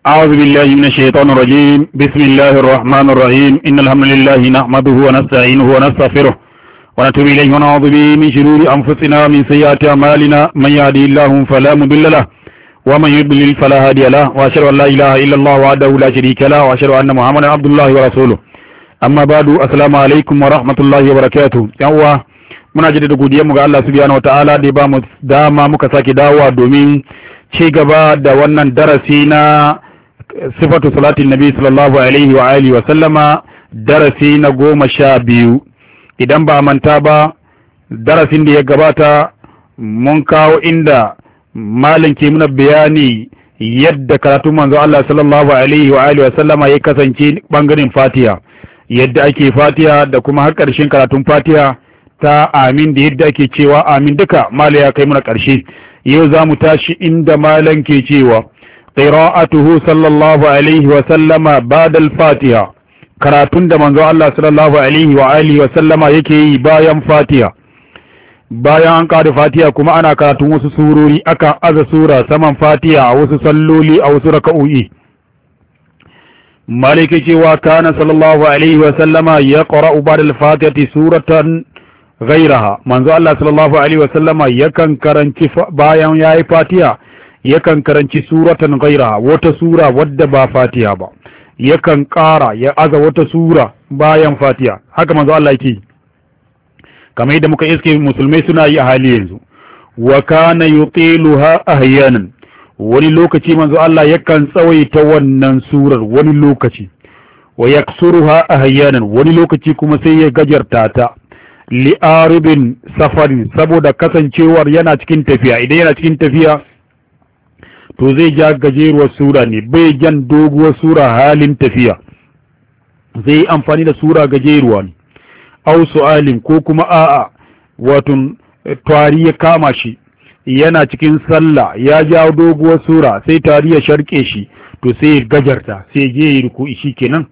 أعوذ بالله من الشيطان الرجيم بسم الله الرحمن الرحيم إن الحمد لله نحمده ونستعينه ونستغفره ونتوب إليه ونعوذ به من شرور أنفسنا ومن سيئات أعمالنا من يهده الله فلا مضل له ومن يضلل فلا هادي له وأشهد أن لا إله إلا الله وحده لا شريك له وأشهد أن محمدا عبد الله ورسوله أما بعد السلام عليكم ورحمة الله وبركاته يوا muna jaddada godiyarmu ga Allah subhanahu wataala da ya ba mu dama muka sake dawowa domin ci gaba da wannan darasi na sifatu salatin nabi sallallahu alaihi wa alihi wa sallama darasi na 12 idan ba manta ba darasin da ya gabata mun kawo inda malin ke muna bayani yadda karatu manzo Allah sallallahu alaihi wa alihi wa sallama ya kasance bangaren Fatiha, yadda ake Fatiha da kuma har karshen karatun Fatiha ta amin da yadda ake cewa amin duka mala ya kai muna karshe. Yau za mu tashi inda malan ke cewa qira'atuhu sallallahu alaihi wa sallama ba'da al-Fatiha, karatun da manzo Allah sallallahu alaihi wa alihi wa sallama yake yi bayan Fatiha. Bayan an kada Fatiha kuma ana karatun wasu surori, aka aza sura saman Fatiha a wasu salloli a wasu raka'o'i. Maliki cewa kana sallallahu alaihi wa sallama yaqra'u ba'da al-Fatihati suratan ghairaha, manzo Allah sallallahu alaihi wa sallama yakan karanci bayan yayi Fatiha yakan karanci suratan ghairaha, wata sura wadda ba Fatiha ba, yakan ƙara ya aza wata sura bayan Fatiha. Haka manzo Allah yake kamar yadda muka iske musulmai suna yi a hali yanzu. Wa kana yutiluha ahyanan, wani lokaci manzo Allah yakan tsawaita wannan surar wani lokaci, wa yaksuruha ahyanan, wani lokaci kuma sai ya gajarta ta li'aribin safarin, saboda kasancewar yana cikin tafiya. Idan yana cikin tafiya to zai ja gajeruwar sura ne, bai jan doguwar sura halin tafiya, zai amfani da sura gajeruwa ne. Au su'alin, ko kuma a'a watun tari ya kama shi, yana cikin sallah ya ja doguwar sura sai tari ya sharke shi, to sai ya gajarta sai je yi ruku'i shikenan.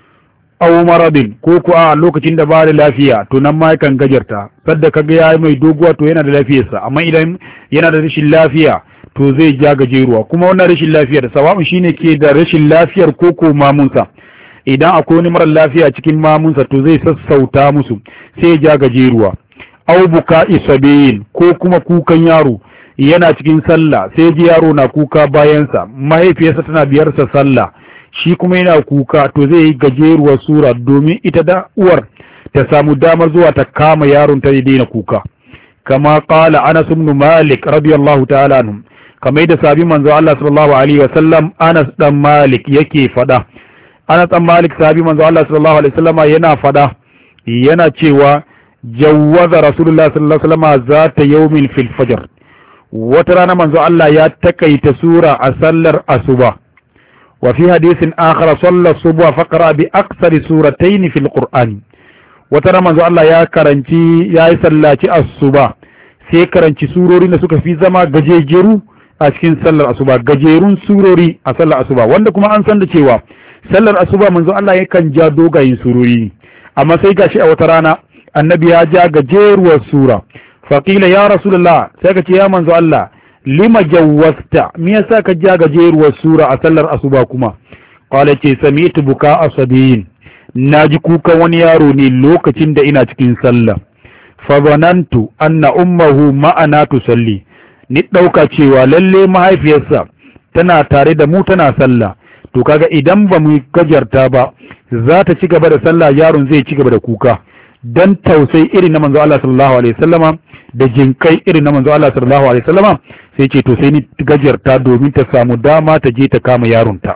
Au maradin, ko ku a lokacin da ba da lafiya to nan ma yakan gajarta, sadda kaga yayi mai doguwa to yana da lafiyarsa, amma idan yana da rashin lafiya to zai ja gajeruwa. Kuma wannan rashin lafiyar sawa'un shine ke da rashin lafiyar ko mamunsa, idan akwai wani mara lafiya cikin mamunsa to zai sassauta musu sai ya ja gajeruwa. Au buka'i sabiyin, ko kuma kukan yaro, yana cikin sallah sai ji yaro na kuka bayansa, mahaifiyarsa tana biyarsa sallah, shi kuma yana kuka, to zai yi gajeruwar sura domin ita da uwar ta samu damar zuwa ta kama yaron ta daina kuka. Kama qala Anas ibn Malik radiyallahu ta'ala anhu, kamar da sabi manzo Allah sallallahu alaihi wa sallam Anas dan Malik yake fada. Anas dan Malik sabi manzo Allah sallallahu alaihi wa sallam yana fada, yana cewa jawwaza Rasulullah sallallahu alaihi wa sallam zata yawmin fil fajr, wata rana manzo Allah ya takaita sura a sallar asuba. وفي حديث آخر صلى الصبح فقرأ بأكثر سورتين في القرآن, وترى منذ الله يا كرنتي يا سلاتي الصبح sai karanci surori da suka fi zama gajejeru a cikin sallar asuba, gajerun surori a sallar asuba, wanda kuma an san da cewa sallar asuba manzo Allah yakan ja dogayen surori, amma sai gashi a wata rana annabi ya ja gajeruwar sura. Faqila ya rasulullah, sai ka ce ya manzo Allah lima jawwasta, me yasa ka ja gajeruwar sura a sallar asuba kuma? Qala ce sami'tu buka asabiyin, naji kukan wani yaro ne lokacin da ina cikin sallah. Fa zanantu anna ummuhu ma'ana tusalli, ni dauka cewa lalle mahaifiyarsa tana tare da mu tana sallah, to kaga idan ba mu gajarta ba za ta ci gaba da sallah, yaron zai ci gaba da kuka. Dan tausayi irin na manzo Allah sallallahu alaihi wasallama da jinkai irin na manzo Allah sallallahu alaihi wasallama, sai ce to sai ni gajarta domin ta samu dama ta je ta kama yaronta.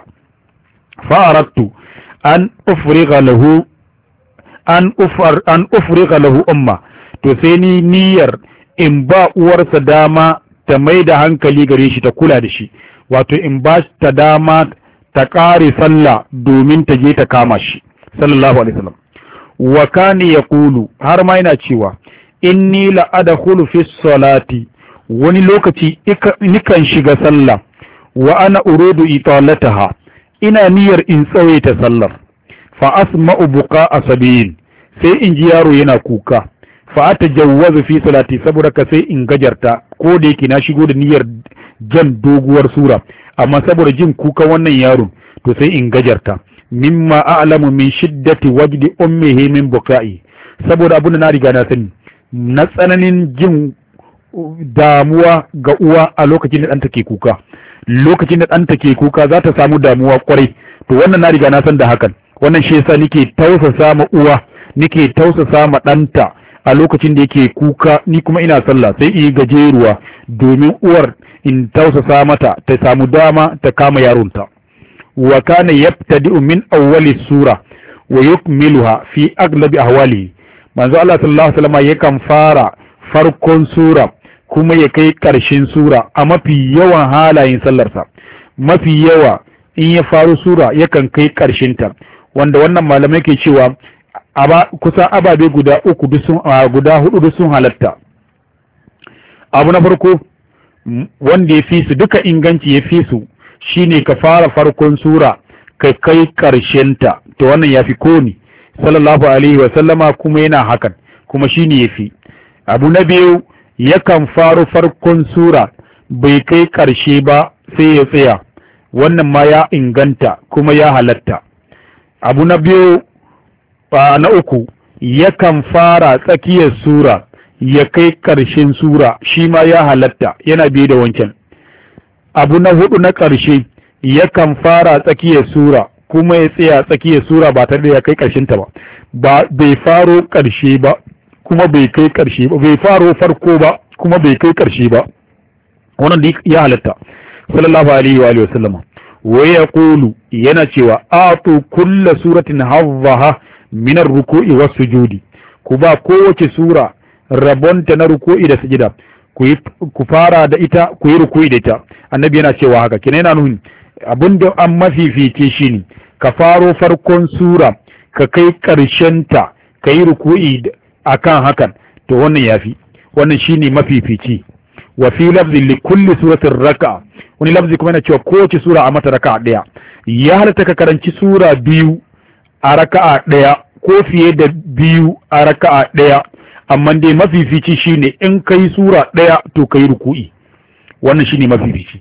Fa aradtu an ufriga lahu umma, to sai ni niyyar in ba uwarsa dama ta mai da hankali gare shi, ta kula da shi, wato in ba ta dama ta kare sallah domin ta je ta kama shi sallallahu alaihi wasallam. Wa kani yaqulu, har ma yana cewa inni la adkhulu fi salati, wani lokaci nikan shiga sallah wa ana uridu italataha, ina niyyar in tsawaita sallar. Fa asma'u buqa asabiyin, sai in ji yaro yana kuka, fa atajawwazu fi salati, saboda ka sai in gajarta, ko da yake na shigo da niyyar jan doguwar sura, amma saboda jin kukan wannan yaron to sai in gajarta. Mimma a'lamu min shiddati wajdi ummihi min buka'i, saboda abin da na riga na sani na tsananin jin damuwa ga uwa a lokacin da ɗanta ke kuka. Lokacin da ɗanta ke kuka za ta samu damuwa kwarai, to wannan na riga na san da hakan. Wannan shi yasa nake tausasa ma uwa, nake tausasa ma ɗanta a lokacin da yake kuka, ni kuma ina sallah sai in gajeruwa domin uwar in tausasa mata ta samu dama ta kama yaronta. Wa kana yabtadi'u min awwali sura wa yukmiluha fi aglabi ahwalihi. Manzo Allah sallallahu alaihi wasallam yakan fara farkon sura kuma ya kai ƙarshen sura a mafi yawan halayen sallarsa. Mafi yawa in ya faru sura yakan kai ƙarshenta, wanda wannan malamai ke cewa kusan ababe guda hudu duk sun halatta. Abu na farko wanda ya fi su duka inganci, ya fi su shine ka fara farkon sura ka kai ƙarshenta, to wannan ya fi koni sallallahu alaihi wa sallama, kuma yana hakan, kuma shine ya fi. Abu na biyu yakan faru farkon sura bai kai ƙarshe ba sai ya tsaya, wannan ma ya inganta kuma ya halatta. Abu na biyu na uku yakan fara tsakiyar sura ya kai ƙarshen sura, shi ma ya halatta, yana biye da wancan. Abu na hudu na ƙarshe yakan fara tsakiyar sura kuma ya tsaya tsakiyar sura ba tare da ya kai ƙarshenta ba, bai faro ƙarshe ba kuma bai kai ƙarshe ba, bai faro farko ba kuma bai kai ƙarshe ba, wannan da ya halatta sallallahu alaihi wa sallam. Wa yaqulu, yana cewa atu kulla suratin hazzaha min ar-ruku'i was-sujudi, ku ba kowace sura rabonta na ruku'i da sujida, ku fara da ita ku yi ruku'i da ita. Annabi yana cewa haka, kina yana nuni abinda an mafifice shine ka faro farkon sura ka kai ƙarshenta ka yi ruku'i akan hakan, to wannan yafi, wannan shine mafifici. Wa fi lafzin li kulli suratin raka'a, wani lafzi kuma yana cewa kowace sura a mata raka'a daya. Ya halatta ka karanci sura biyu a raka'a daya ko fiye da biyu a raka'a daya, amma dai mafifici shine in kai sura daya to kai ruku'i, wannan shine mafifici,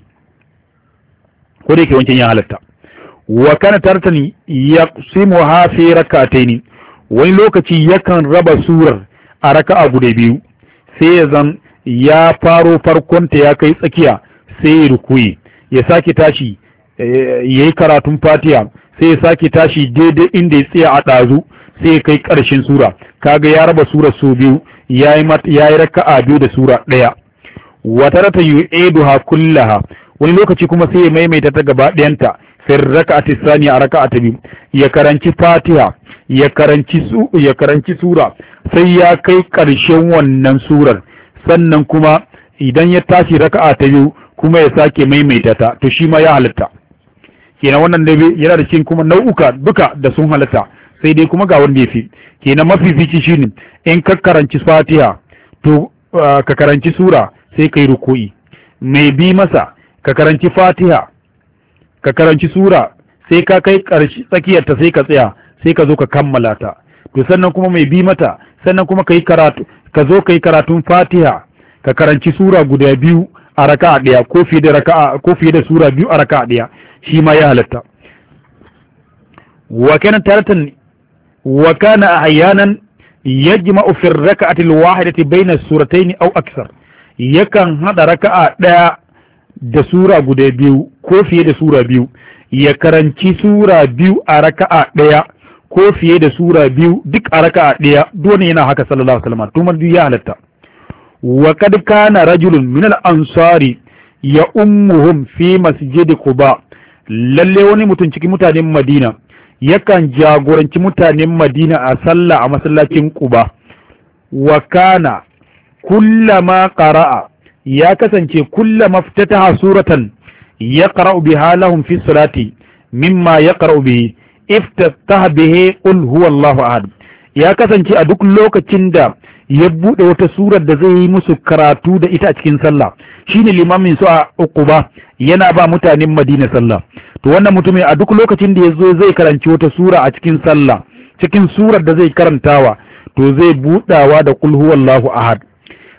ko da yake wancan ya halatta. Wa kana tartani yaqsimuha fi rak'atayn, wani lokaci yakan raba surar a raka'a guda biyu, sai ya zan ya faro farkonta ya kai tsakiya sai ya rukuyi, ya sake tashi ya yi karatun fatiha, sai ya sake tashi daidai inda ya tsaya a ɗazu sai ya kai ƙarshen sura. Kaga ya raba sura so biyu, ya yi raka'a biyu da sura ɗaya. Wata rata yu'iduha kullaha, wani lokaci kuma sai ya maimaita ta gaba ɗayanta fi raka'ati saniya a raka'a ta biyu, ya karanci fatiha ya karanci sura sai ya kai ƙarshen wannan surar, sannan kuma idan ya tashi raka'a ta biyu kuma ya sake maimaita ta, to shi ma ya halatta. Kenan wannan da yana da cikin kuma nau'uka duka da sun halatta, sai dai kuma ga wanda ya fi. Kenan mafifici shine in ka karanci fatiha to ka karanci sura sai kai ruku'i, mai bi masa ka karanci fatiha ka karanci sura sai ka kai tsakiyarta sai ka tsaya sai ka zo ka kammala ta, to sannan kuma mai bi mata, sannan kuma ka zo kai karatun fatiha ka karanci sura guda biyu a raka'a daya ko fiye da sura biyu a raka'a daya, shi ma ya halatta. wa kana ahyanan yajma'u fi ar-rak'ati al-wahidati bayna as-suratayn aw akthar, yakan hada raka'a daya da sura guda biyu ko fiye da sura biyu, ya karanci sura biyu a raka'a daya ko fiye da sura biyu duk a raka'a daya, dole yana haka sallallahu alaihi wasallam, to duk ya halatta. Wa kad kana rajulun min al-ansari ya ummuhum fi masjid Quba, lalle wani mutum cikin mutanen Madina yakan jagoranci mutanen Madina a sallah a masallacin Quba. Wa kana kullama qara'a, ya kasance kullama ftataha suratan yaqra'u biha lahum fi salati mimma yaqra'u bihi iftataha bihi qul huwallahu ahad. Ya kasance a duk lokacin da ya bude wata surar da zai yi musu karatu da ita a cikin sallah, shine limamin su a Quba yana ba mutanen Madina sallah, to wannan mutumin a duk lokacin da yazo zai karanci wata sura a cikin sallah, cikin surar da zai karantawa to zai budawa da qul huwallahu ahad.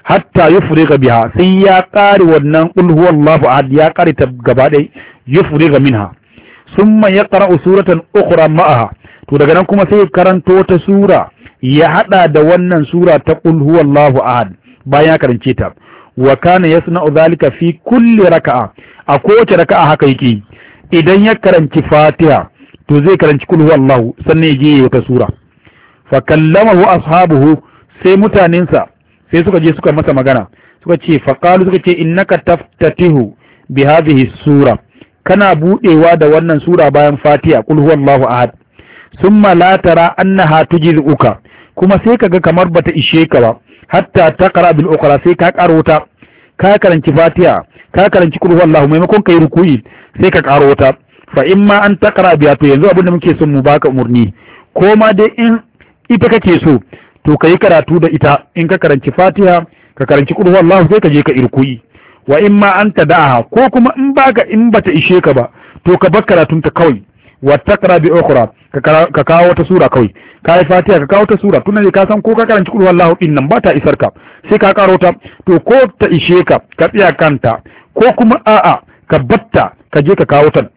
hatta yufriga biha sai ya kare wannan qul huwallahu ahad ya kare ta gaba dai yufriga minha summa yaqra'u suratan ukhra ma'aha to daga nan kuma sai karanto wata sura ya hada da wannan sura ta qul huwallahu ahad bayan ya karance ta wa kana yasna'u dhalika fi kulli raka'a a kowace raka'a haka yake idan ya karanci fatiha to zai karanci qul huwallahu sannan ya je wata sura fa kallamahu ashabuhu sai mutanensa sai suka je suka masa magana suka ce faqalu suka ce innaka taftatihu bi hadhihi sura kana budewa da wannan sura bayan fatiha qul huwallahu ahad summa la tara annaha tujzi'uka kuma sai kaga kamar bata ishe ka ba hatta taqra bil ukhra sai ka karo ta ka karanci fatiha ka karanci qul huwallahu maimakon kai rukuyi sai ka karo ta fa imma an taqra biya to yanzu abinda muke son mu baka umurni ko ma dai in ita kake so to kai karatu da ita in ka karanci fatiha ka karanci qul huwallahu sai ka je ka irkuyi wa imma an tada'aha ko kuma in bata ishe ka ba to ka bar karatun ta kawai wa taqra bi ukhra ka kawo wata sura kawai kai fatiha ka kawo wata sura tunan ne ka san ko ka karanci qul huwallahu din nan ba ta isar ka sai ka karo ta to ko ta ishe ka ka tsaya kanta ko kuma a'a ka batta ka je ka kawo ta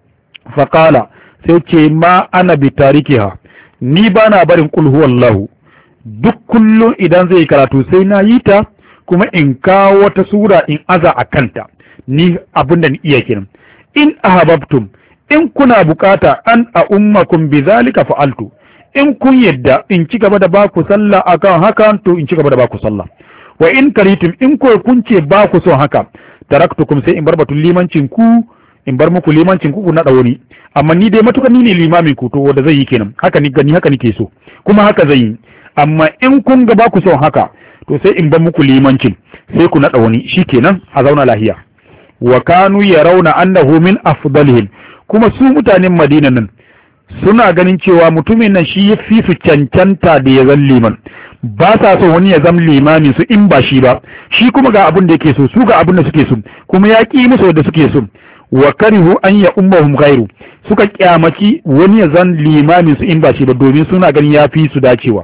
fa qala sai ce ma ana bi tarikiha ni bana barin qul huwallahu duk kullum idan zai karatu sai na yi ta kuma in kawo wata sura in aza a kanta ni abinda ni iya kenan in ahabbtum in kuna bukata an a ummakum bizalika fa'altu in kun yadda in ci gaba da baku sallah akan haka to in ci gaba da baku sallah wa in karitum in ko kun ce ba ku son haka taraktukum sai in bar batun limancin ku in bar muku limancin ku na dauri amma ni dai matukan ni ne limamin ku to wanda zai yi kenan haka ni gani haka nike so kuma haka zai yi amma in kun ga ba ku son haka to sai in bar muku limancin sai ku naɗa wani shikenan a zauna lahiya wa kanu yarawna annahu min afdalihim kuma su mutanen Madina nan suna ganin cewa mutumin nan shi yafi su cancanta da ya zan liman ba sa so wani ya zama limamin su in ba shi ba shi kuma ga abin da yake so su ga abin da suke so kuma ya ki musu da suke so wa karihu an ya ummahum ghairu suka kyamaci wani ya zan limamin su in ba shi ba domin suna ganin yafi su dacewa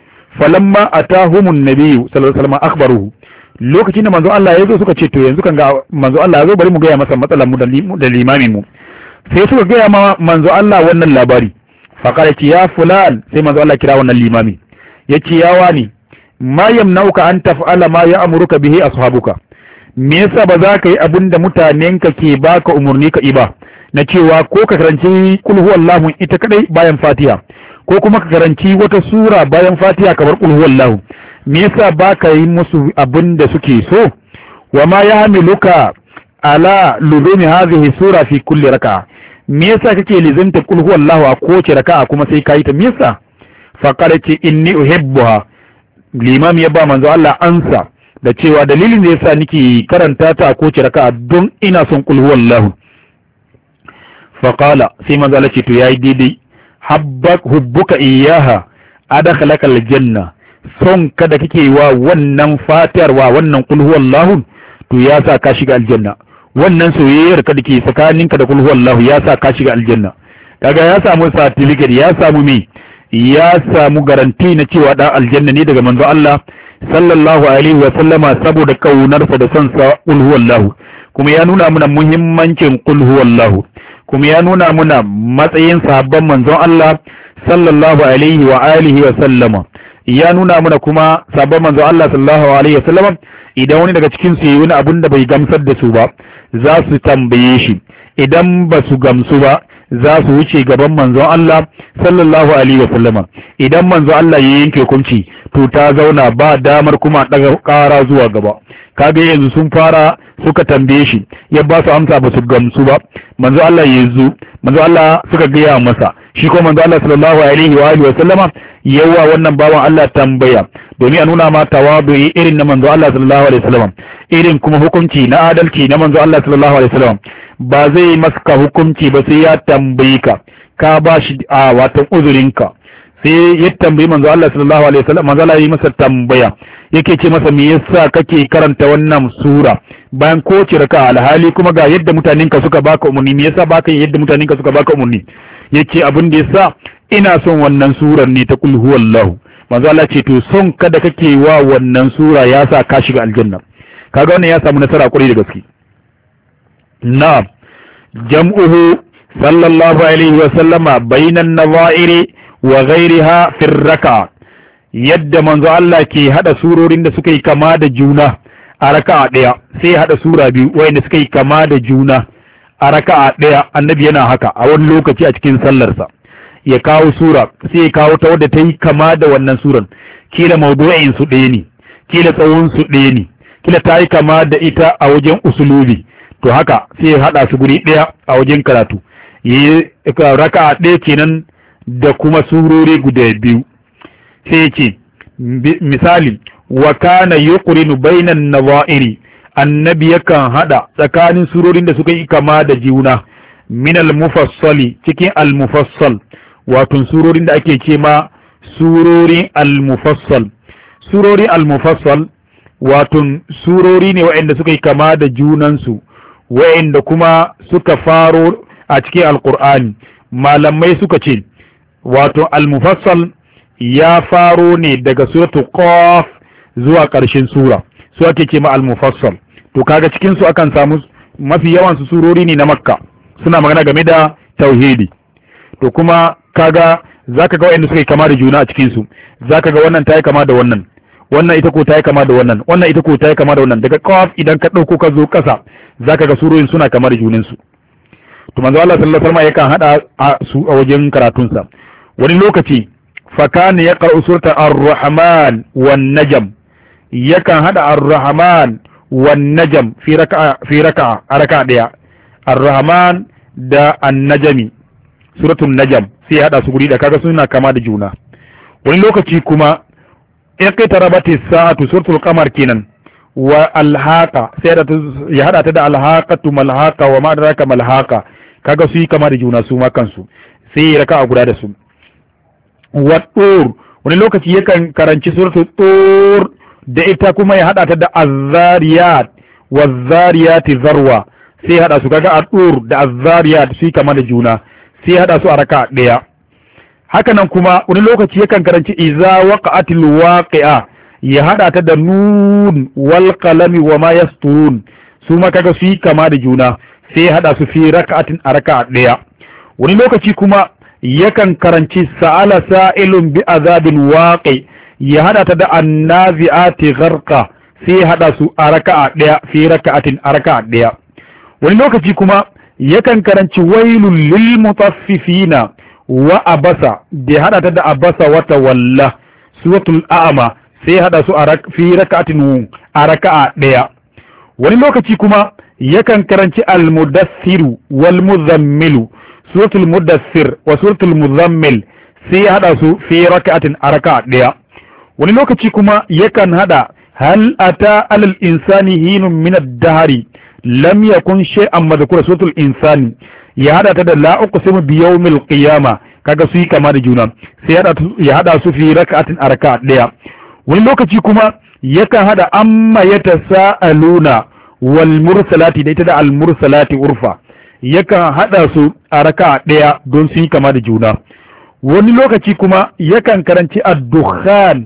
falamma atahumun nabiyyu sallallahu alaihi wasallam akhbaruhu lokacin da manzo Allah ya zo suka ce to yanzu kan ga manzo Allah ya zo bari mu ga masa matsalar mu da limamin mu sai suka ga ma manzo Allah wannan labari fa qala ya fulan sai manzo Allah kira wannan limami yace ya wani ma yamnauka an taf'ala ma ya'muruka bihi ashabuka me yasa ba za ka yi abin da mutanenka ke baka umurni ka iba na cewa ko ka karanci kul huwallahu ita kadai bayan fatiha ko kuma ka karanci wata sura bayan fatiha kamar kul huwallahu me yasa baka yi musu abin da suke so wa ma yahmiluka ala luzumi hadhihi sura fi kulli raka'a me yasa kake lizanta kul huwallahu a kowace raka'a kuma sai kai ta me yasa fa qarati inni uhibbuha limam ya ba manzo Allah ansa da cewa dalilin da yasa nake karanta ta a kowace raka'a don ina son kul huwallahu fa qala sai manzo Allah ce to yayi daidai hubbuka iyaha adkhalaka aljanna son kada kake wa wannan fatiyar wa wannan kul huwallahu to ya sa ka shiga aljanna wannan soyayyar ka dake tsakaninka da kul huwallahu ya sa ka shiga aljanna kaga ya samu certificate ya samu me ya samu garanti na cewa dan aljanna ne daga manzo Allah sallallahu alaihi wa sallama saboda kaunarsa da son sa kul huwallahu kuma ya nuna mana muhimmancin kul huwallahu kuma ya nuna mana matsayin sahabban manzon Allah sallallahu alaihi wa alihi wa sallama ya nuna mana kuma sahabban manzon Allah sallallahu alaihi wa sallama idan wani daga cikin su yi wani abin da bai gamsar da su ba za su tambaye shi idan ba su gamsu ba za su wuce gaban manzon Allah sallallahu alaihi wa sallama idan manzon Allah ya yanke hukunci to ta zauna ba damar kuma daga ƙara zuwa gaba kaga yanzu sun fara suka tambaye shi ya ba su amsa ba su gamsu ba manzo Allah yanzu manzo Allah suka gaya masa shi ko manzo Allah sallallahu alaihi wa alihi wa sallama yawa wannan bawan Allah tambaya domin a nuna ma tawadu'i irin na manzo Allah sallallahu alaihi wa sallama irin kuma hukunci na adalci na manzo Allah sallallahu alaihi wa sallama ba zai maka hukunci ba sai ya tambaye ka ba shi a watan uzurinka sai ya tambayi manzo Allah sallallahu alaihi wa sallam manzo Allah yi masa tambaya yake ce masa me yasa kake karanta wannan sura bayan kowace raka alhali kuma ga yadda mutanenka suka baka umarni me yasa baka yadda mutanenka suka baka umarni yace abin da yasa ina son wannan surar ne ta kul huwallahu manzo Allah ce to son kada kake wa wannan sura ya sa ka shiga aljanna. Kaga wannan ya samu nasara ƙwarai da gaske. Na'am, jam'uhu sallallahu alaihi wa sallama bainan nawairi wa ghairiha fi raka'a, yadda manzo Allah ke hada surorin da suka yi kama da juna a raka'a daya, sai hada sura biyu wayanda suka yi kama da juna a raka'a daya. Annabi yana haka a wani lokaci a cikin sallarsa, ya kawo sura sai ya kawo ta wadda ta yi kama da wannan suran, kila mawdu'in su ɗaya ne, kila tsawon su ɗaya ne, kila ta yi kama da ita a wajen usulubi, to haka sai ya hada su guri ɗaya a wajen karatu, yi raka'a ɗaya kenan da kuma surori guda biyu. Sai ce misali, wa kana yuqrinu bainan nawairi, annabi yakan hada tsakanin surorin da suka yi kama da juna, min al-mufassali, cikin al-mufassal, wato surorin da ake ce ma surorin al-mufassal. Surorin al-mufassal wato surori ne waɗanda suka yi kama da junansu, waɗanda kuma suka faro a cikin alkur'ani. Malamai suka ce wato al-mufassal ya faro ne daga suratul qaf zuwa ƙarshen sura, su ake ce ma al-mufassal. To kaga cikin su akan samu mafi yawan su surori ne na Makka, suna magana game da tauhidi. To kuma kaga zaka ga wanda suka yi kama da juna a cikin su, zaka ga wannan tayi kama da wannan, wannan ita ko tayi kama da wannan, wannan ita ko tayi kama da wannan. Daga qaf idan ka dauko ka zo kasa, zaka ga surorin suna kama da junan su. To manzo Allah sallallahu alaihi wasallam yakan hada su a wajen karatun sa. Wani lokaci fa kana yaqra'u surata ar-rahman wan najm, yakan hada ar-rahman wan najm fi raka'a daya, ar-rahman da an-najmi, suratul najm sai hada su guri da, kaga suna kama da juna. Wani lokaci kuma iqtarabati sa'atu, suratul qamar kenan, wa alhaqa sai ya hada ta da alhaqatu malhaqa wa ma adraka malhaqa, kaga su yi kama da juna su ma kansu, sai ya raka'a guda da su. Wa tur, wani lokaci yakan karanci suratul tur da ita kuma ya hada ta da az-zariyat wa az-zariyati zarwa, sai ya hada su, kaga at-tur da az-zariyat su yi kama da juna, sai ya hada su a raka'a daya. Haka nan kuma wani lokaci yakan karanci iza waqa'atil waqi'a, ya hada ta da nun wal qalami wa ma yasturun, su ma kaga su yi kama da juna, sai ya hada su fi raka'atin a raka'a daya. Wani lokaci kuma yakan karanci sa'ala sa'ilun bi azabin waqi, ya hada ta da annazi'ati gharqa, sai ya hada su a raka'a daya fi raka'atin a raka'a daya. Wani lokaci kuma yakan karanci wailul lil mutaffifina wa abasa, da hada ta da abasa wa tawalla, suratul a'ma, sai hada su fi raka'atin a raka'a daya. Wani lokaci kuma yakan karanci al-mudassiru wal muzammilu, suratul mudassir wa suratul muzammil, sai hada su fi raka'atin a raka'a daya. Wani lokaci kuma yakan hada hal ata alal insani hinun min ad-dahri lam yakun shay'an madhkura, suratul insani, ya hada ta da la uqsimu bi yawmil qiyama, kaga su yi kama da juna, sai ya hada su fi raka'atin a raka'a daya. Wani lokaci kuma yakan hada amma yatasaaluna wal mursalati da ita da al mursalati urfa, yakan hada su a raka'a daya don su yi kama da juna. Wani lokaci kuma yakan karanci ad-dukhan,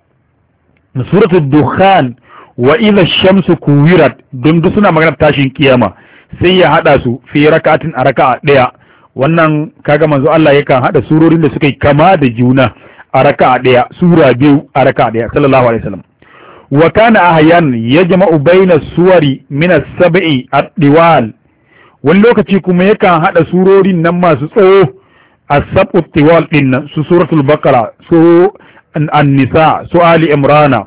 suratul dukhan wa idha shamsu kuwirat, don duk suna magana tashin kiyama, sai ya hada su fi raka'atin a raka'a daya. Wannan kaga manzo Allah yakan hada surorin da suka yi kama da juna a raka'a daya, sura biyu a raka'a daya, sallallahu alaihi wasallam. Wa kana ahyan yajma'u baina suwari min as-sab'i ad-diwal, wani lokaci kuma yakan hada surorin nan masu tsawo, as-sab'u ad-diwal din nan, su suratul baqara, su an-nisa, su ali imrana,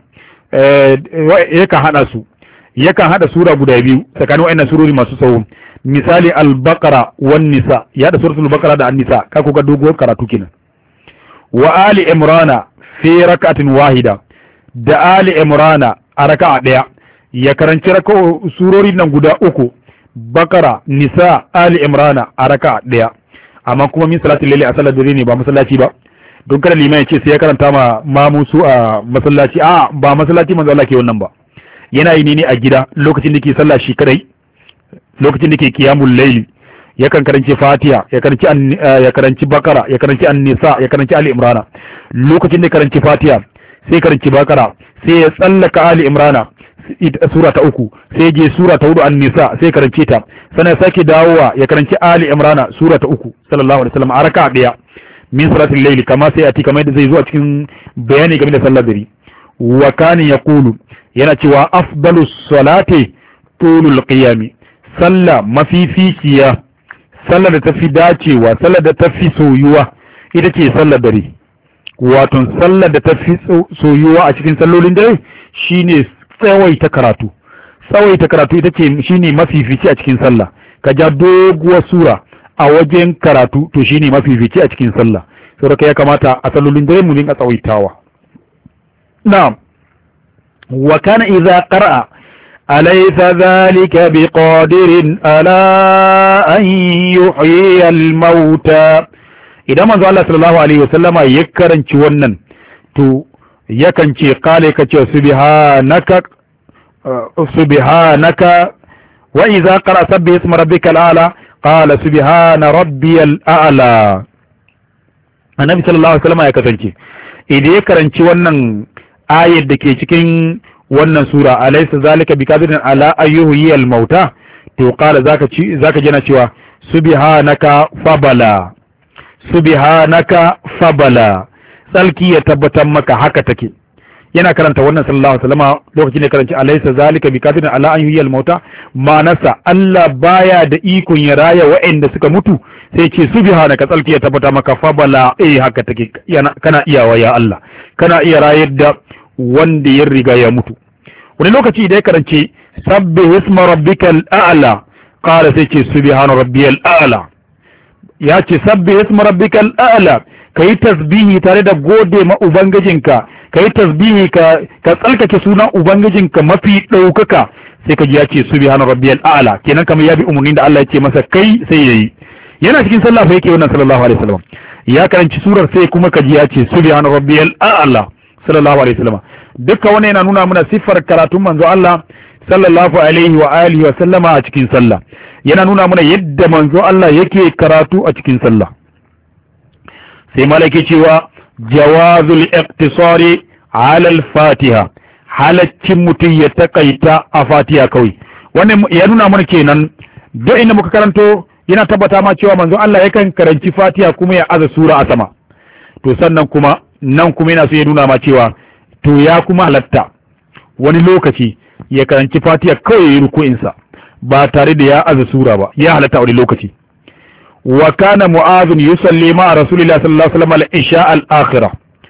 yakan hada su, yakan hada sura guda biyu tsakanin wa'annan surori masu tsawo. Misali al-baqara wan nisa, ya da suratul baqara da an-nisa, ka ku ga dogo karatu kenan. Wa ali imrana fi rak'atin wahida, da ali imrana a raka'a daya, ya karanci surori nan guda uku, baqara, nisa, ali imrana a raka'a daya. Amma kuma min salatul layli a salar dare ne, ba masallaci ba, don kada liman ya ce sai ya karanta ma mamu su a masallaci. A ba masallaci manzo Allah ke wannan ba, yana yi ne a gida lokacin da ke sallah shi kadai, lokacin da ke qiyamul layli, yakan karanci Fatiha, ya karanci Bakara, ya karanci An-Nisa, ya karanci Ali Imran. Lokacin da karanci Fatiha sai karanci Bakara, sai ya tsallaka Ali Imran sura ta 3, sai je sura ta 4 An-Nisa sai karanci ta, sannan sake dawowa ya karanci Ali Imran sura ta 3 sallallahu alaihi wasallam a raka'a daya min salatul layl, kama sai ati kamar yadda zai zo a cikin bayani game da sallar dare. Wa kana yaqulu, yana cewa afdalus salati tulul qiyam, sallah mafificiya, sallar da tafi dacewa, sallar da tafi soyuwa ita ce sallar dare. Wato sallar da tafi soyuwa a cikin sallolin dare shine tsawaita karatu. Tsawaita karatu ita ce shine mafifici a cikin sallah. Ka ja doguwar sura a wajen karatu to shine mafifici a cikin sallah. Saboda ya kamata a sallolin dare mu dinga tsawaitawa. Na'am. Wa kana idza qara'a alaysa dhalika biqadirin ala an yuhyi al-mauta. Idan manzo Allah sallallahu alaihi wasallama ya karanci wannan to yakan ce kale ka ce subhanaka wa idza qara sabbi isma rabbikal a'la qala subhana rabbiyal a'la. Annabi sallallahu alaihi wasallama ya kasance idan ya karanci wannan ayar da ke cikin wannan sura alaysa zalika bikadirin ala ayyuhiyal mauta to qala zaka jina cewa subhanaka fabala, tsalki ya tabbatar maka haka take. Yana karanta wannan sallallahu alaihi wasallam lokacin da karanci alaysa zalika bikadirin ala ayyuhiyal mauta, ma'anarsa Allah baya da ikon ya raya wa'anda suka mutu, sai ce subhanaka, tsalki ya tabbata maka fabala, haka take, kana iyawa ya Allah, kana iya rayar da wanda ya riga ya mutu. Wani lokaci idan ya karance sabbih isma rabbikal a'la qala sai ce subhana rabbiyal a'la. Ya ce sabbih isma rabbikal a'la, kai tasbihi tare da gode ma ubangijinka, kai tasbihi ka tsalkake sunan ubangijinka mafi daukaka, sai ka ji ya ce subhana rabbiyal a'la, kenan kamar ya bi umurnin da Allah ya ce masa kai sai yayi. Yana cikin sallah fa yake wannan sallallahu alaihi wasallam, ya karanci surar sai kuma ka ji ya ce subhana rabbiyal a'la sallallahu alaihi wasallam. Dukkan wannan yana nuna mana siffar karatun manzo Allah sallallahu alaihi wa alihi wa sallama a cikin sallah. Yana nuna mana yadda manzo Allah yake karatu a cikin sallah. Sai malaki cewa jawazul iqtisari ala al-Fatiha, halaccin mutum ya takaita a Fatiha kawai. Wannan ya nuna mana kenan duk inda muka karanto yana tabbata ma cewa manzo Allah yakan karanci Fatiha kuma ya aza sura a sama. To sannan kuma nan kuma yana so ya nuna ma cewa to ya kuma halatta wani lokaci ya karanci Fatiha kawai ya ruku'insa ba tare da ya aza sura ba, ya halatta wani lokaci. Wa kana Mu'adh yusalli ma'a Rasulillahi sallallahu alaihi wasallam al-isha al-akhirah.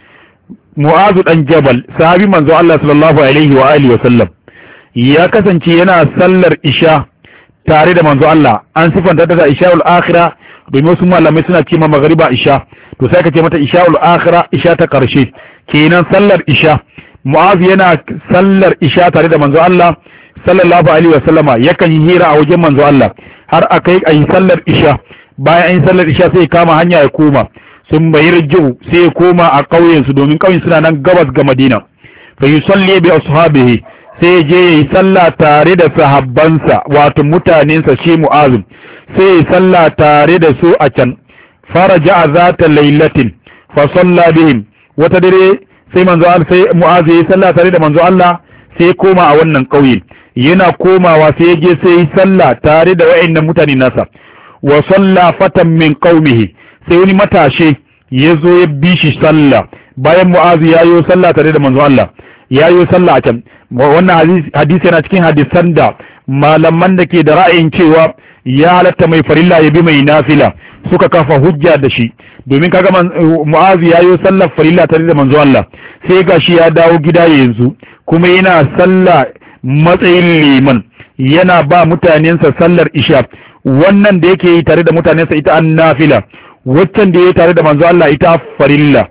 Mu'adh dan Jabal, sahabi manzo Allah sallallahu alaihi wa alihi wasallam, ya kasance yana sallar isha tare da manzo Allah. An sifanta da isha al-akhirah domin wasu malamai suna ce ma magriba isha, to sai ka ce mata isha al-akhirah, isha ta karshe, kenan sallar isha. Mu'adh yana sallar isha tare da manzo Allah sallallahu alaihi wa sallama, yakan yi hira a wajen manzo Allah har akai ayi sallar isha. Bayan ayi sallar isha sai kama hanya ya koma, sun bayar ji'u sai ya koma a ƙauyen su, domin ƙauyen suna nan gabas ga Madina. Fa yusalli bi ashabihi, sai je yayi sallah tare da sahabbansa, wato mutanensa shi Mu'adh, sai yayi sallah tare da su a can. Faraja zata lailatin fa salla bihim, wata dare sai manzo Allah sai Mu'adh yayi sallah tare da manzo Allah, sai koma a wannan ƙauye. Yana komawa sai je sai sallah tare da wa'annan mutane nasa. Wa salla fatan min qaumihi, sai wani matashe ya zo ya bi shi sallah bayan Mu'adh yayi sallah tare da manzo Allah, yayi sallah a can. Wannan hadisi yana cikin hadisan da malaman da ke da ra'ayin cewa ya halatta mai farilla ya bi mai nafila suka kafa hujja da shi, domin kaga Mu'adh yayi sallar farilla tare da manzo Allah, sai gashi ya dawo gida yanzu kuma yana sallah matsayin liman, yana ba mutanensa sallar isha. Wannan da yake yi tare da mutanensa ita an nafila, waccan da yake tare da manzo Allah ita farilla,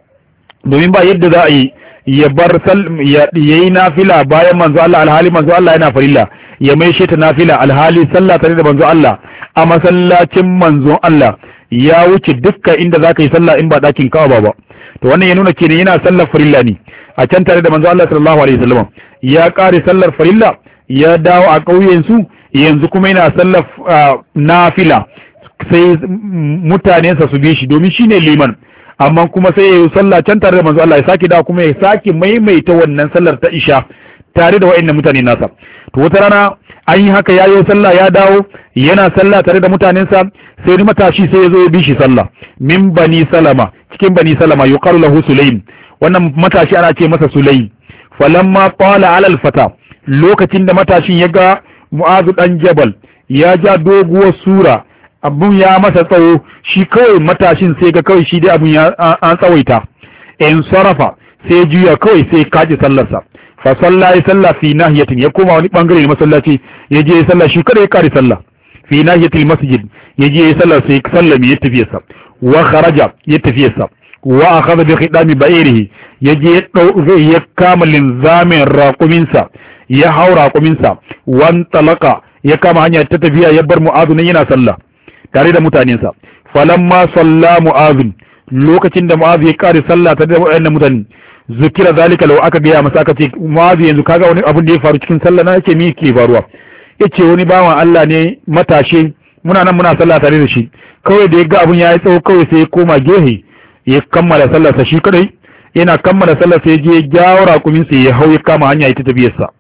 domin ba yadda za a yi ya bar yayi nafila bayan manzo Allah alhali manzo Allah yana farilla, ya mai shi ta nafila alhali sallah tare da manzo Allah a masallacin manzo Allah ya wuce dukkan inda zaka yi sallah in ba dakin Ka'aba ba. To wannan ya nuna kenan yana sallar farilla ne a can tare da manzo Allah sallallahu alaihi wasallam. Ya kare sallar farilla ya dawo a ƙauyen su yanzu kuma yana sallar nafila sai mutanensa su bi shi domin shine liman, amma kuma sai ya yi sallah can tare da manzo Allah ya sake dawo kuma ya sake maimaita wannan sallar ta isha tare da wa'annan mutane nasa. To wata rana an yi haka, yayo sallah ya dawo yana sallah tare da mutanensa, sai wani matashi sai ya zo ya bi shi sallah min bani salama, cikin bani salama yuqalu lahu sulaim. Wannan matashi ana ce masa sulaim. Falamma qala alal fata, lokacin da matashin ya ga Mu'azu dan Jabal ya ja doguwar sura, abun ya masa tsawo, shi kawai matashin sai ga kawai shi dai abun ya an tsawaita, in sarafa sai juya kawai sai kaji sallarsa. Fa salla fi nahiyatin, ya koma wani bangare na masallaci ya je sallah shi kada ya kare sallah fi nahiyatil masjid, ya je sallah sai sallami ya tafiyarsa, wa kharaja ya tafiyarsa, wa akhadha bi khidami ba'irihi, ya je ya kama linzamin raquminsa, ya haura raquminsa, wan talaka ya kama hanya ta tafiya, ya bar Mu'adh nan yana sallah tare da mutanensa. Falamma salla Mu'adh, lokacin da Mu'adh ya kare sallah tare da wayannan mutane, zukira zalika law aka gaya masa aka ce Mu'adh yanzu kaga wani abun da ya faru cikin sallah na, yake me ke faruwa? Yace wani bawan Allah ne matashe, muna nan muna sallah tare da shi, kawai da ya ga abun yayi tsawo kawai sai ya koma gehe ya kammala sallarsa shi kadai. Yana kammala sallar sai je ya jawo raƙumin sai ya hau ya kama hanya ita tafiyarsa.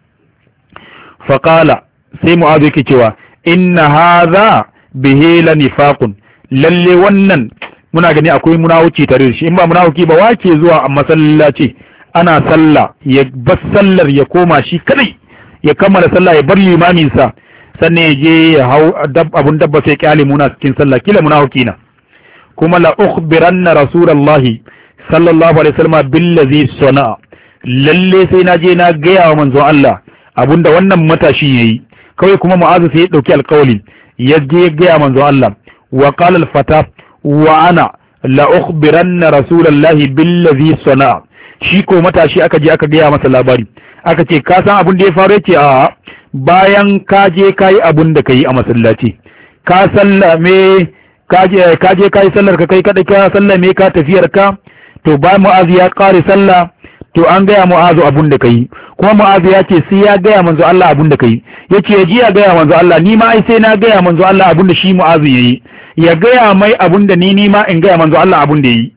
Faqala, sai Mu'adh yake cewa inna hadha bihi la nifaqun, lalle wannan muna gani akwai munafiki tare da shi, in ba munafiki ba wake zuwa a masallaci ana sallah ya bar sallar ya koma shi kadai ya kammala sallah ya bar limamin sa sannan ya je ya hau abun dabba sai kyale muna cikin sallah, kila munafiki na. Kuma la ukhbiranna rasulullahi sallallahu alaihi wasallam billazi sana'a, lalle sai na je na gaya wa manzon Allah abunda wannan matashi yayi. Kawai kuma Mu'adh sai ya dauki alƙawli ya je ya gaya manzon Allah, wa qala al-fata wa ana la ukhbiranna rasulullahi billazi sana'a. Shi ko matashi aka je aka gaya masa labari, aka ce ka san abun da ya faru? Yace a bayan ka je kai abun da kai a masallaci, ka sallame ka je kai sallar ka kai kada ka sallame ka tafiyar ka, to ba Mu'adh ya kare sallah to an gaya Mu'adh abun da kai, kuma Mu'adh ya ce sai ya gaya manzo Allah abun da kai. Yace ya ji ya gaya manzo Allah, ni ma ai sai na gaya manzo Allah abun da shi Mu'adh yayi, ya gaya mai abun da ni ma in gaya manzo Allah abun da yayi.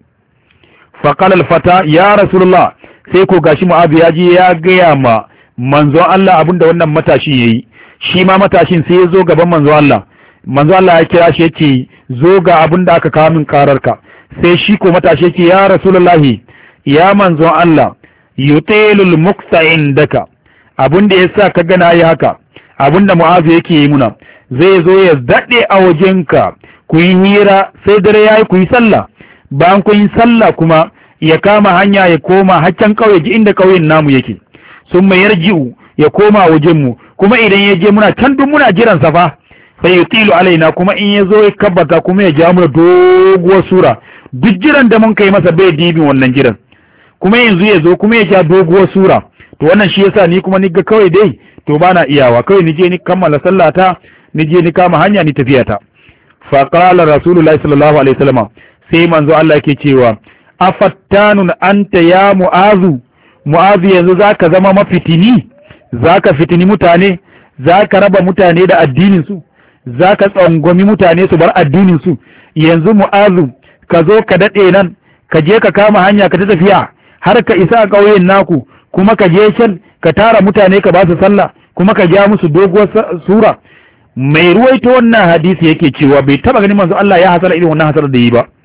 Fa qala al-fata ya rasulullah, sai ko gashi Mu'adh ya je ya gaya ma manzo Allah abun da wannan matashi yayi. Shi ma matashin sai ya zo gaban manzo Allah, manzo Allah ya kira shi yace zo ga abun da aka kawo min kararka. Sai shi ko matashi yace ya rasulullahi, ya manzo Allah, yutilul muksa indaka, abun da yasa ka gana yi haka, abun da Mu'adh yake yi muna, zai zo ya dade a wajenka ku yi hira sai dare yayi ku yi sallah, bayan ku yi sallah kuma ya kama hanya ya koma haccan kauye ji inda kauyen namu yake, sun mai yarji'u ya koma wajenmu, kuma idan ya je muna can duk muna jiran sa fa, sai yutilu alaina, kuma in ya zo ya kabbata kuma ya ja muna doguwar sura, duk jiran da mun kai masa bai dibin wannan jiran, kuma yanzu ya zo kuma ya ja doguwar sura. To wannan shi yasa ni kuma ni ga kawai dai to bana iyawa, kawai ni je ni kammala sallata, ni je ni kama hanya ni tafiyata. Fa qala rasulullahi sallallahu alaihi wasallam, sai manzo Allah yake cewa afattanun anta ya Mu'adh, Mu'adh yanzu zaka zama mafitini, zaka fitini mutane, zaka raba mutane da addinin su, zaka tsangwami mutane su bar addinin su. Yanzu Mu'adh ka zo ka dade nan, ka je ka kama hanya ka ta tafiya har ka isa a ƙauyen naku, kuma ka je can ka tara mutane ka ba su sallah, kuma ka ja musu doguwar sura. Mai ruwaito wannan hadisi yake cewa bai taba ganin manzo Allah ya hasala irin wannan hasalar da yi ba.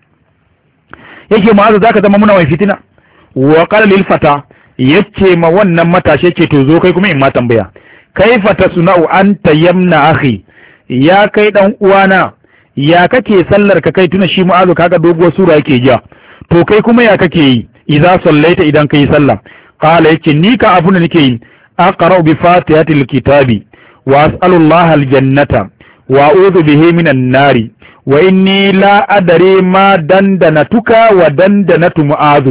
Yake Mu'adh zaka zama muna mai fitina. Wa qala lil fata, yace ma wannan matashi yace to zo kai kuma in ma tambaya, kaifa tasna'u anta yamna akhi, ya kai dan uwana, ya kake sallar ka kai? Tuna shi Mu'adh kaga doguwar sura yake ja, to kai kuma ya kake yi idza sallaita idan kai sallah? Qala yace ni ka abun da nake yi, aqra'u bi fatihatil kitabi wa as'alullaha aljannata wa a'udhu bihi minan nari wa inni la adri ma dandanatuka wa dandanatu Mu'adh.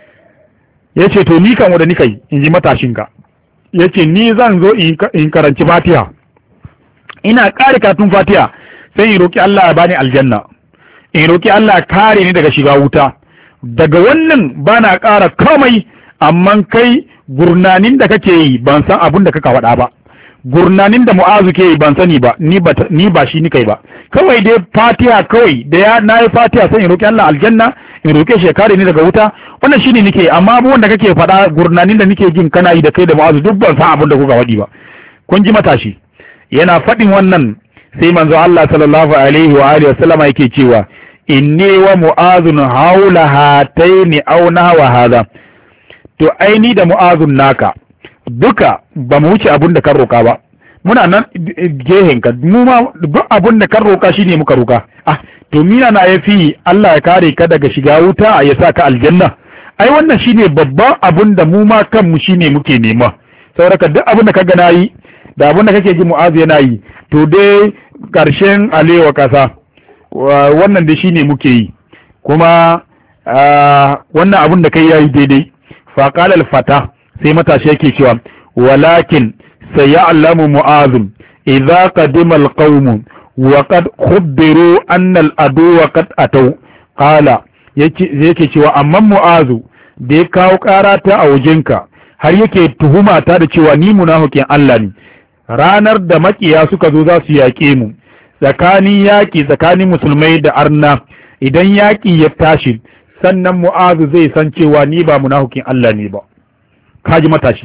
Yace to ni kan wanda nika yi, inji matashin ka, yace ni zan zo in karanci Fatiha, ina kare katun Fatiha sai in roki Allah ya bani aljanna, in roki Allah ya kare ni daga shiga wuta. Daga wannan bana ƙara komai, amma kai gurnanin da kake yi ban san abun da kaka faɗa ba, gurnanin da mu'azu ke ban sani ba ni ba shi ni kai ba, kawai dai fatiha kawai da na yi fatiha sai in roki Allah aljanna, in roke shi ya kare ni daga wuta, wannan shine nike. Amma abubuwan da kake faɗa gurnanin da nike jin kana yi da kai da mu'azu duk ban san abin da kuka faɗi ba. Kun ji matashi yana faɗin wannan, sai manzo Allah sallallahu alaihi wa alihi wasallama yake cewa inni wa mu'azun haula hataini aw nahwa hadha, to aini da mu'azun naka duka ba mu wuce abun da kan roka ba, muna nan gehenka mu ma duk abun da kan roka shine muka roka. To mina na yafi Allah ya kare ka daga shiga wuta ya sa ka aljanna, ai wannan shine babban abun da mu ma kanmu shine muke nema. Saboda duk abun da kaga nayi da abun da kake ji mu'azu yana yi, to dai karshen alewa kasa wannan da shine muke yi, kuma wannan abun da kai yayi daidai. Fa qala al-fata, sai matashi yake cewa walakin sayalamu mu'azun idza qadima al-qawm wa qad khubbiru anna al-adu qad ataw. Qala yake cewa amma mu'azu da ya kawo karata a wajenka har yake tuhuma ta da cewa ni munafikin Allah ne, ranar da makiya suka zo za su yaƙe mu, tsakanin musulmai da arna, idan yaƙi ya tashi sannan mu'azu zai san cewa ni ba munafikin Allah ne ba. Kaji matashi.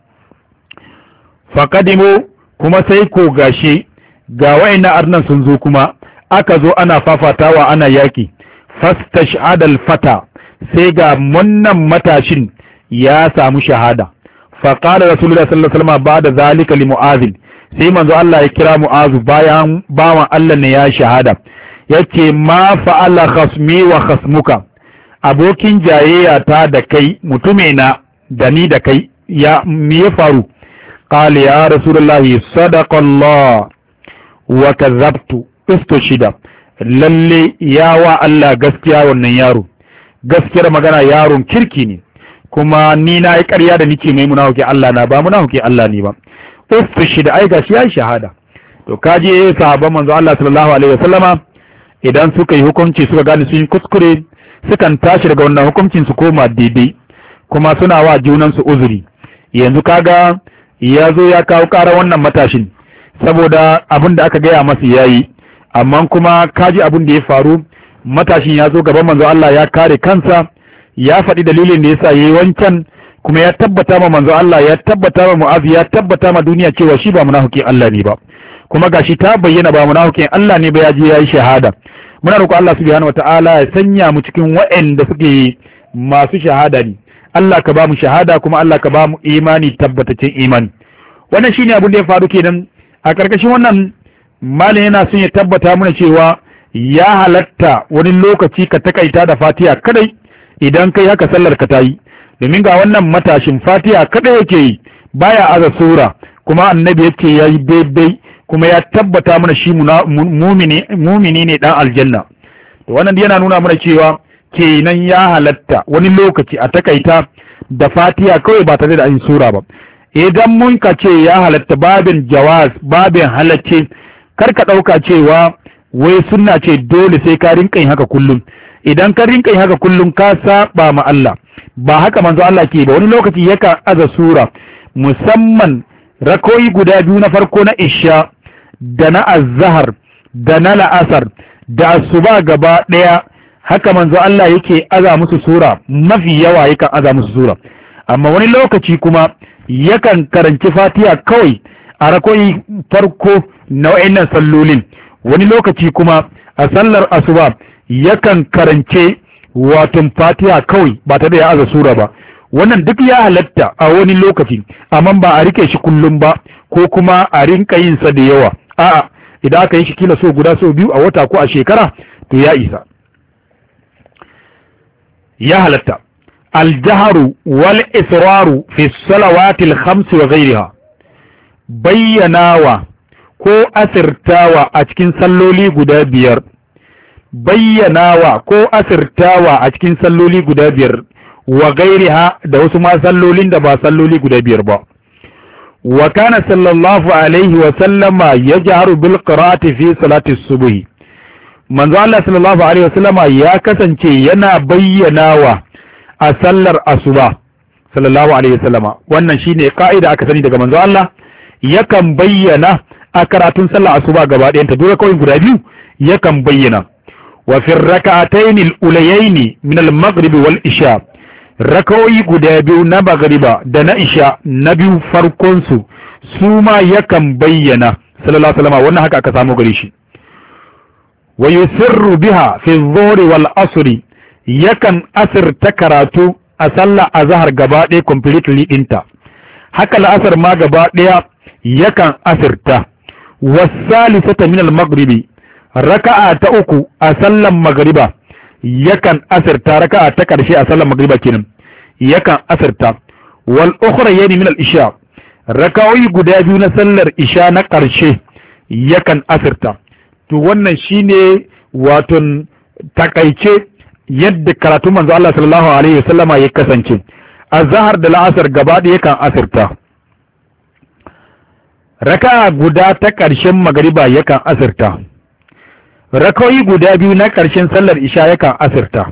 Fakadimo kuma sai ko gashe ga wayannan arnan sun zo, kuma aka zo ana fafatawa ana yaƙi. Fastashhadal fata, sai ga wannan matashin ya samu shahada. Faqala Rasulullah sallallahu alaihi wasallam ba'da zalika li Mu'adh, sai manzo Allah ya kira Mu'adh bayan bawan Allah ne ya shahada, yace ma fa'ala khasmi wa khasmuka, abokin jayayya ta da kai mutume na da ni da kai ya me ya faru? Qala ya Rasulullah sadaqa Allah wa kadhabtu istushida, lalle ya wa Allah gaskiya wannan yaro, gaskiyar magana yaron kirki ne, kuma ni na yi ƙarya da nike mai munafiki Allah na ba munafiki Allah ne ba. Istushida ai gashi ya shahada. To kaje sahabban manzo Allah sallallahu alaihi wasallama idan suka yi hukunci suka gane sun kuskure, sukan tashi daga wannan hukuncin su koma daidai, kuma suna wa junan su uzuri. Yanzu kaga ya zo ya kawo ƙara wannan matashin saboda abin da aka gaya masa yayi, amma kuma kaji abin da ya faru, matashin ya zo gaban manzo Allah ya kare kansa, ya faɗi dalilin da yasa yayi wancan, kuma ya tabbata ma manzo Allah, ya tabbata ma Mu'adh, ya tabbata ma duniya cewa shi ba munafikin Allah ne ba, kuma gashi ta bayyana ba munafikin Allah ne ba, ya je yayi shahada. Muna roƙo Allah subhanahu wataala ya sanya mu cikin waɗanda suke masu shahada ne. Allah ka ba mu shahada, kuma Allah ka ba mu imani, tabbataccen imani. Wannan shine abin da ya faru kenan. A ƙarƙashin wannan malam yana son ya tabbata mana cewa ya halatta wani lokaci ka takaita da Fatiha kadai, idan kai haka sallar ka tayi, domin ga wannan matashin Fatiha kadai yake yi, baya aza sura, kuma annabi yake yayi daidai, kuma ya tabbata mana shi mumini ne dan aljanna. To wannan yana nuna mana cewa kenan ya halatta wani lokaci a takaita da Fatiha kawai ba tare da yin sura ba. Idan mun ka ce ya halatta babin jawaz, babin halacce, kar ka ɗauka cewa wai sunna ce dole sai ka rinka yin haka kullum. Idan ka rinka yin haka kullum ka saba ma Allah, ba haka manzo Allah ke ba. Wani lokaci yakan aza sura, musamman rakoyi guda biyu na farko na isha da na azhar da na la'asar da asuba gaba ɗaya, haka manzo Allah yake aza musu sura, mafi yawa yakan aza musu sura. Amma wani lokaci kuma yakan karanci Fatiha kawai a rakoyi farko na wa'annan sallolin, wani lokaci kuma a sallar asuba yakan karance wato Fatiha kawai ba tare da ya aza sura ba. Wannan duk ya halatta a wani lokaci, amma ba a rike shi kullum ba, ko kuma a rinka yin sa da yawa. A'a, idan aka yi shi kila so guda so biyu a wata ko a shekara, to ya isa, ya halatta. Aljaharu wal israru fi salawatil khams wa ghayriha, bayyanawa ko asirtawa a cikin salloli guda biyar, bayyanawa ko asirtawa a cikin salloli guda biyar, wa ghayriha da wasu ma sallolin da ba salloli guda biyar ba. Wa kana sallallahu alaihi wa sallama yajharu bil qira'ati fi salati subhi, manzo Allah sallallahu alaihi wa sallama ya kasance yana bayyanawa a sallar asuba sallallahu alaihi wasallama. Wannan shine ka'ida aka sani daga manzo Allah, yakan bayyana a karatun sallar asuba gaba ɗayanta duk rakawoyin guda biyu yakan bayyana. wa fi rak'atayn al-ulayayn min al-maghrib wal isha rakawoyi guda biyu na magriba da na isha na biyu farkon su ma yakan bayyana sallallahu alaihi wasallam. wannan haka aka samu gare shi. wa yusirru biha fi adh-dhuhr wal asr yakan asirta karatu a sallar azhar gaba ɗaya completely ɗinta, haka la'asar ma gaba ɗaya yakan asirta. wasalisata min al-maghribi raka'a ta uku a sallar magriba yakan asirta, raka'a ta karshe a sallar magriba kenan yakan asirta. wal ukhra yani min al-isha raka'o'i guda biyu na sallar isha na karshe yakan asirta. to wannan shine waton takaice yadda karatu manzo Allah sallallahu alaihi wasallama ya kasance. azhar da la'asar gaba ɗaya yakan asirta, raka'a guda ta ƙarshen magariba yakan asirta, rakawoyi guda biyu na ƙarshen sallar isha yakan asirta.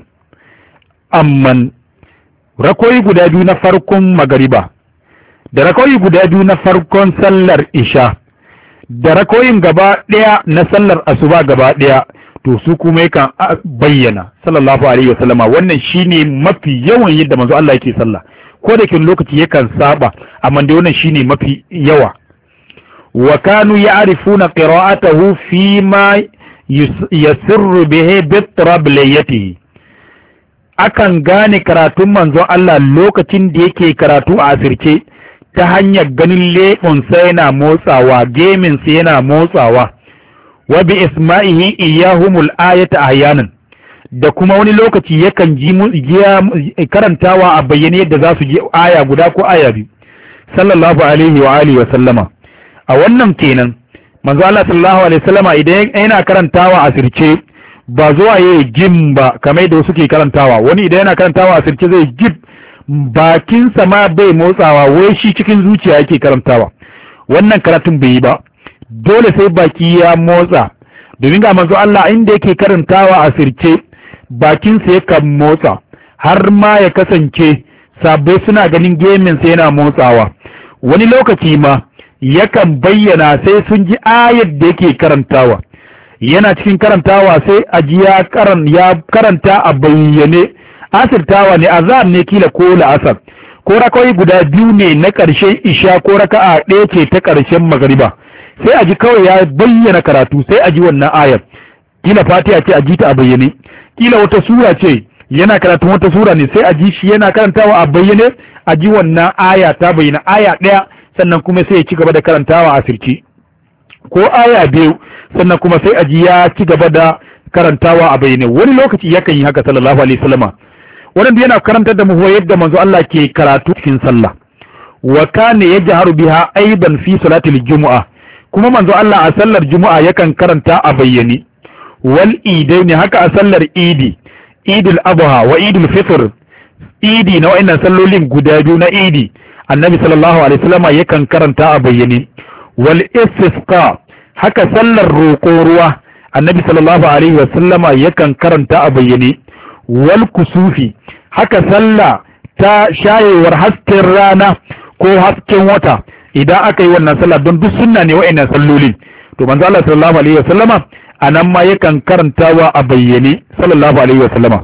amman rakawoyi guda biyu na farkon magariba da rakawoyi guda biyu na farkon sallar isha da rakawoyin gaba ɗaya na sallar asuba gaba ɗaya to su kuma yakan bayyana sallallahu alaihi wasallama. wannan shine mafi yawan yadda manzo Allah yake sallah, ko da kin lokaci yakan saba amma dai wannan shine mafi yawa. wa kanu ya'rifuna qira'atahu fi ma yasirru bihi bitrabliyatihi akan gane karatun manzo Allah lokacin da yake karatu a asirce ta hanyar ganin leɓunsa yana motsawa, geminsa yana motsawa. wa bi isma'ihi iyahumul ayata ahyanan da kuma wani lokaci yakan ji karantawa a bayyane yadda za su ji aya guda ko aya biyu sallallahu alaihi wa alihi wa sallama. a wannan kenan manzo Allah sallallahu alaihi wa sallama idan yana karantawa a sirce ba zuwa yayi jim ba kamar da suke karantawa. wani idan yana karantawa a sirce zai jib bakinsa ma bai motsawa, wai shi cikin zuciya yake karantawa. wannan karatun bai yi ba, dole sai baki ya motsa, domin ga manzo Allah inda yake karantawa a sirce bakinsa yakan motsa, har ma ya kasance sabbai suna ganin geminsa yana motsawa. wani lokaci ma yakan bayyana sai sun ji ayar da yake karantawa, yana cikin karantawa sai a ji ya karanta a bayyane. asirtawa ne, azhar ne kila ko la'asar, ko rakawai guda biyu ne na ƙarshen isha ko raka'a ɗaya ce ta ƙarshen magariba, sai a ji kawai ya bayyana karatu, sai a ji wannan ayar, kila fatiha ce a ji ta a bayyane, kila wata sura ce yana karatun wata sura ne, sai a ji shi yana karantawa a bayyane, a ji wannan aya ta bayyana aya ɗaya, sannan kuma sai ya ci gaba da karantawa a sirci, ko aya biyu sannan kuma sai a ji ya ci gaba da karantawa a bayyane. wani lokaci yakan yi haka sallallahu alaihi wasallama. wannan yana karantar da mu yadda manzo Allah ke karatu cikin sallah. wa kana yajharu biha aidan fi salatil jumu'a, kuma manzo Allah a sallar jumu'a yakan karanta a bayyane. wal idaini haka a sallar idi, idul adha wa idul fitr, idi na wa'annan sallolin guda biyu na idi annabi sallallahu alaihi wasallama yakan karanta a bayyane. wal istisqa haka sallar roƙo ruwa annabi sallallahu alaihi wasallama yakan karanta a bayyane. wal kusufi haka sallah ta shayewar hasken rana ko hasken wata, idan aka yi wannan sallah don duk sunna ne wa'annan sallolin, to manzo Allah sallallahu alaihi wasallama anan ma yakan karantawa a bayyane sallallahu alaihi wasallama.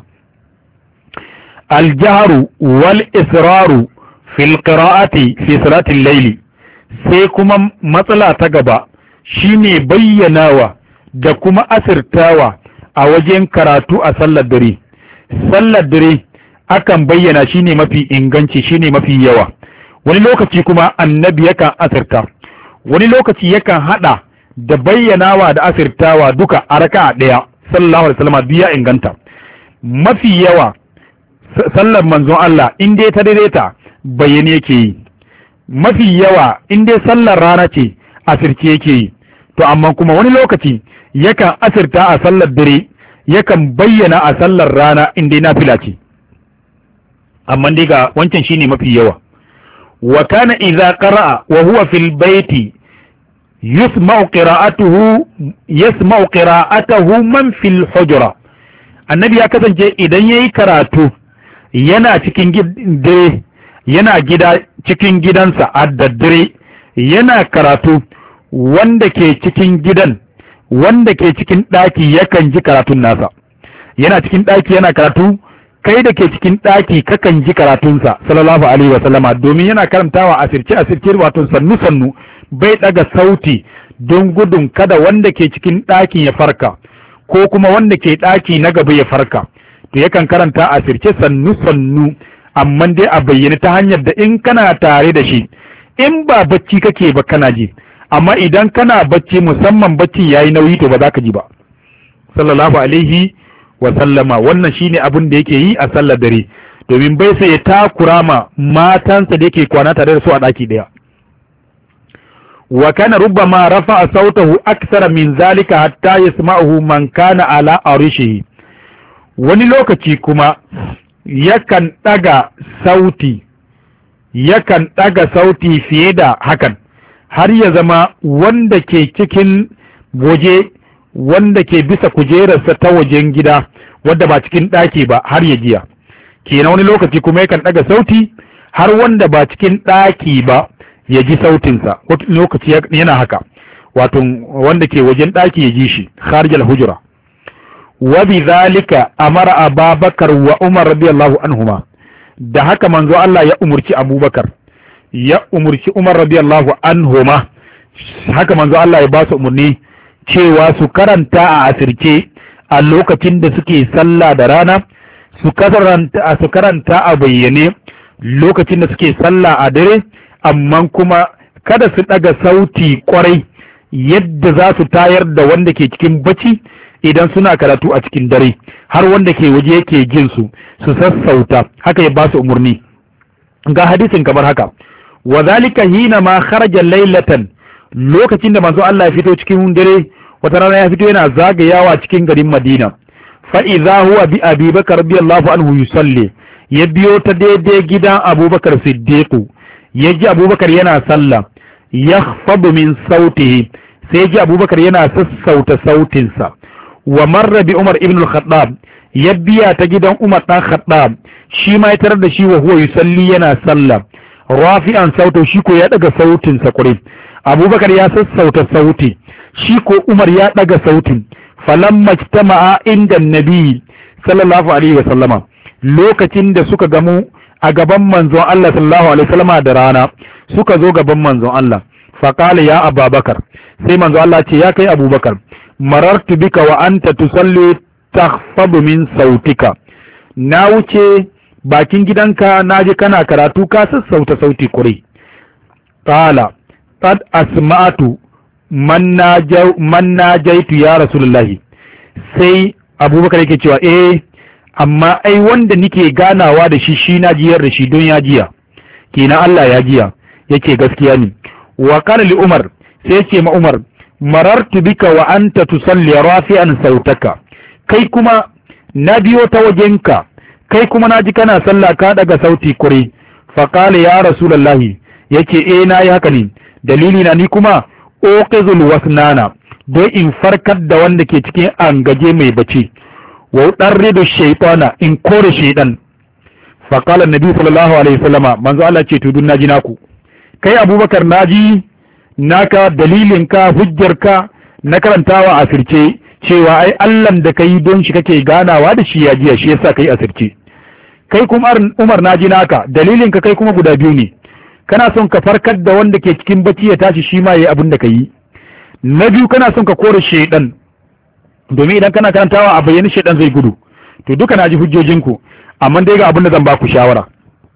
al-jahru wal israru fil qira'ati fi salatil layli, sai kuma matsala ta gaba shine bayyanawa da kuma asirtawa a wajen karatu a sallar dare. sallar dare akan bayyana shine mafi inganci, shine mafi yawa. wani lokaci kuma annabi yakan asirta, wani lokaci yakan hada da bayyanawa da asirtawa duka a raka'a daya sallallahu alaihi wasallam biya inganta. mafi yawa sallar manzon Allah in dai ta daidaita bayyane yake yi, mafi yawa in dai sallar rana ce asirce yake yi. to amma kuma wani lokaci yakan asirta a sallar dare, yakan bayyana a sallar rana in dai nafila ce, amma dai ga wancan shine mafi yawa. wa kana idza qara'a wa huwa fil baiti yasma'u qira'atuhu man fil hujra, annabi ya kasance idan yayi karatu yana cikin dare, yana gida cikin gidansa a daddare, yana karatu wanda ke cikin gidan, wanda ke cikin ɗaki yakan ji karatun nasa. Yana cikin ɗaki yana karatu, kai da ke cikin ɗaki kakan ji karatunsa sallallahu alaihi wa sallama, domin yana karantawa asirce wato sannu sannu, bai ɗaga sauti don gudun kada wanda ke cikin ɗakin ya farka ko kuma wanda ke ɗaki na gaba ya farka. To yakan karanta asirce sannu sannu, amma dai a bayyane, ta hanyar da in kana tare da shi, in ba bacci kake ba kana ji, amma idan kana bacci musamman bacci yayi nauyi to ba za ka ji ba sallallahu alaihi wa sallama. Wannan shine abin da yake yi a sallar dare, domin bai sai ya takura ma matansa da yake kwana tare da su a ɗaki ɗaya. wa kana rubbama rafa'a sautahu akthara min zalika hatta yasma'uhu man kana ala arishihi. Wani lokaci kuma yakan ɗaga sauti fiye da hakan, har ya zama wanda ke cikin waje, wanda ke bisa kujerarsa ta wajen gida, wadda ba cikin ɗaki ba, har ya jiya. Kenan wani lokaci kuma yakan ɗaga sauti har wanda ba cikin ɗaki ba ya ji sautinsa, wata lokaci yana haka, wato wanda ke wajen ɗaki ya ji shi, kharijal hujra. Wa bi zalika amara Abubakar wa Umar radiyallahu anhuma, da haka manzo Allah ya umurci Abubakar, ya umurci Umar radiyallahu anhuma, haka manzo Allah ya ba su umurni cewa su karanta a asirce a lokacin da suke sallah da rana, su karanta a bayyane lokacin da suke sallah a dare, amma kuma kada su daga sauti kwarai yadda za su tayar da wanda ke cikin bacci idan suna karatu a cikin dare, har wanda ke waje yake jin su sassauta. Haka ya ba su umarni. Ga hadisin kamar haka: wa zalika hina ma kharaja laylatan, lokacin da manzo Allah ya fito cikin dare, wata rana ya fito yana zagayawa cikin garin Madina, fa idza huwa bi Abi Bakar radiyallahu anhu yusalli, ya biyo ta daidai gidan Abubakar Siddiq, ya ji Abubakar yana sallah, yakhfadu min sautihi, sai ji Abubakar yana sassauta sautinsa. Wa marra bi Umar ibn al-Khattab, ya biya ta gidan Umar dan Khattab, shi ma ya tarar da shi wa huwa yusalli yana sallah, rafi'an sautu, shi ko ya daga sautinsa kure. Abubakar ya sassauta sauti, shi ko Umar ya daga sautin. Falamma ijtama'a inda Nabi sallallahu alaihi wa sallama, lokacin da suka gamu a gaban manzon Allah sallallahu alaihi wa sallama da rana, suka zo gaban manzon Allah, faqala ya Abubakar, sai manzon Allah ce ya kai Abubakar, marartu bika wa anta tusalli takhfadu min sautika, na wuce bakin gidanka naji kana karatu ka sassauta sauti kure. Qala qad asma'tu man najaitu ya rasulullahi, sai Abubakar yake cewa amma ai wanda nike ganawa da shi na jiyar da shi don ya jiya, kenan Allah ya jiya. Yake gaskiya ne. Wa qala li Umar, sai yake ma Umar, marartu bika wa anta tusalli rafi'an sautaka, kai kuma na biyo ta wajenka, kai kuma naji kana sallah ka daga sauti kure. Fa qala ya rasulullahi, yake nayi haka ne, dalili na ni kuma uqizul wasnana, don in farkar da wanda ke cikin angaje mai bacci, wa udarridu shaytana, in kore shaydan. Fa qala annabi sallallahu alaihi wasallama, manzo Allah ce to dun naji naku, kai Abubakar naji naka, dalilinka, hujjarka na karantawa asirce cewa ai Allahn da kai don shi kake ganawa da shi ya jiya, shi yasa kai asirce. Kai kuma Umar naji naka, dalilinka kai kuma guda biyu ne, kana son ka farkar da wanda ke cikin bacci ya tashi shi ma yayi abin da kai. Na biyu kana son ka kore shaydan, domin idan kana karantawa a bayyane shaydan zai gudu. To duka naji hujjojinku, amma dai ga abin da zan ba ku shawara.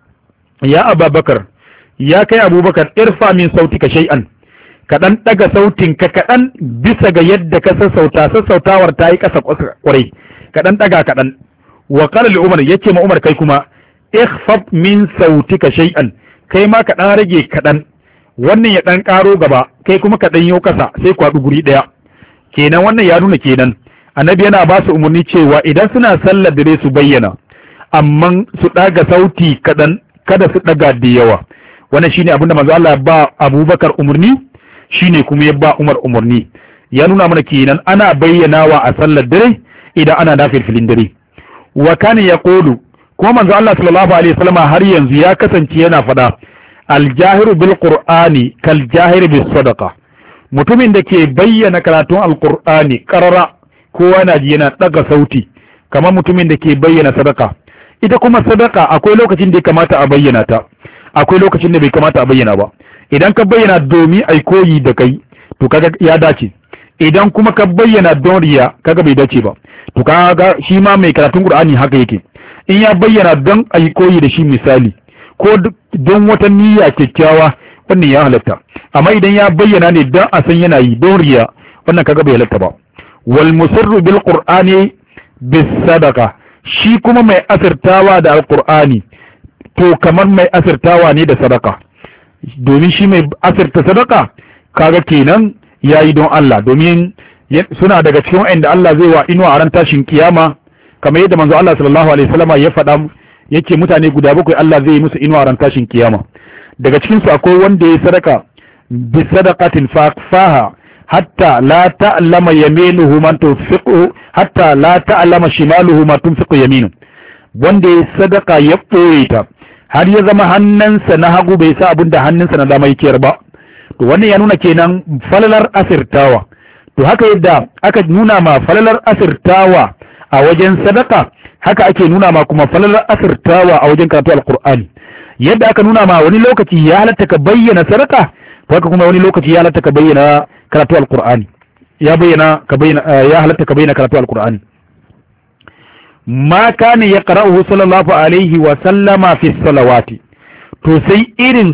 Ya Abubakar, ya kai Abubakar, irfa min sautika shay'an, kaɗan ɗaga sautinka kaɗan bisa ga yadda ka sassautawar ta yi ƙasa ƙwarai, kaɗan ɗaga kaɗan. Wa qala li Umar, yace ma Umar kai kuma ikhfad min sautika shay'an, kai ma kaɗan rage kaɗan, wannan ya ɗan ƙaro gaba, kai kuma kaɗan yau ƙasa, sai ku haɗu guri ɗaya. Kenan wannan ya nuna kenan annabi yana ba su umarni cewa idan suna sallar dare su bayyana, amma su ɗaga sauti kaɗan, kada su ɗaga da yawa. Wannan shine abinda manzo Allah ba Abubakar umarni, shine kuma ya ba Umar umarni. Ya nuna mana kenan ana bayyanawa a sallar dare idan ana nafilfilin dare. Wa kana yaqulu, kuma manzo Allah sallallahu alaihi wasallam har yanzu ya kasance yana fada, aljahiru bil qur'ani kal jahiri bis sadaqa, mutumin da ke bayyana karatun alqur'ani qarara kowa na ji yana daga sauti kamar mutumin da ke bayyana sadaka. Ita kuma sadaka akwai lokacin da ya kamata a bayyana ta, akwai lokacin da bai kamata a bayyana ba. Idan ka bayyana domin ai koyi da kai to kaga ya dace, idan kuma ka bayyana don riya kaga bai dace ba. To kaga shi ma mai karatun qur'ani haka yake, in ya bayyana don ai koyi da shi misali ko don wata niyya kyakkyawa wannan ya halatta, amma idan ya bayyana ne don a san yana yi don riya wannan kaga bai halatta ba. Wal musirru bil qur'ani bis sadaqa, shi kuma mai asirtawa da alqur'ani to kamar mai asirtawa ne da sadaka, domin shi mai asirta sadaka kaga kenan yayi don Allah, domin suna daga cikin wanda Allah zai wa inuwa a ran tashin kiyama, kamar yadda manzo Allah sallallahu alaihi wasallam ya faɗa yake mutane guda bakwai Allah zai yi musu inuwa a ran tashin kiyama. Daga cikin su akwai wanda ya sadaka bi sadaqatin faha hatta la ta'lama yaminuhu man tunfiqu hatta la ta'lama shimaluhu ma tunfiqu yaminu, wanda ya sadaka ya ɓoye ta har ya zama hannunsa na hagu bai sa abin da hannunsa na dama yake ba. To wannan ya nuna kenan falalar asirtawa. To haka yadda aka nuna ma falalar asirtawa a wajen sadaka, haka ake nuna ma kuma falalar asirtawa a wajen karatu alqur'ani. Yadda aka nuna ma wani lokaci ya halatta ka bayyana sadaka, to haka kuma wani lokaci ya halatta ka bayyana karatu alqur'ani, ya halatta ka bayyana karatu alqur'ani. Ma kana yaqra'uhu sallallahu alaihi wa sallama fi salawati, to sai irin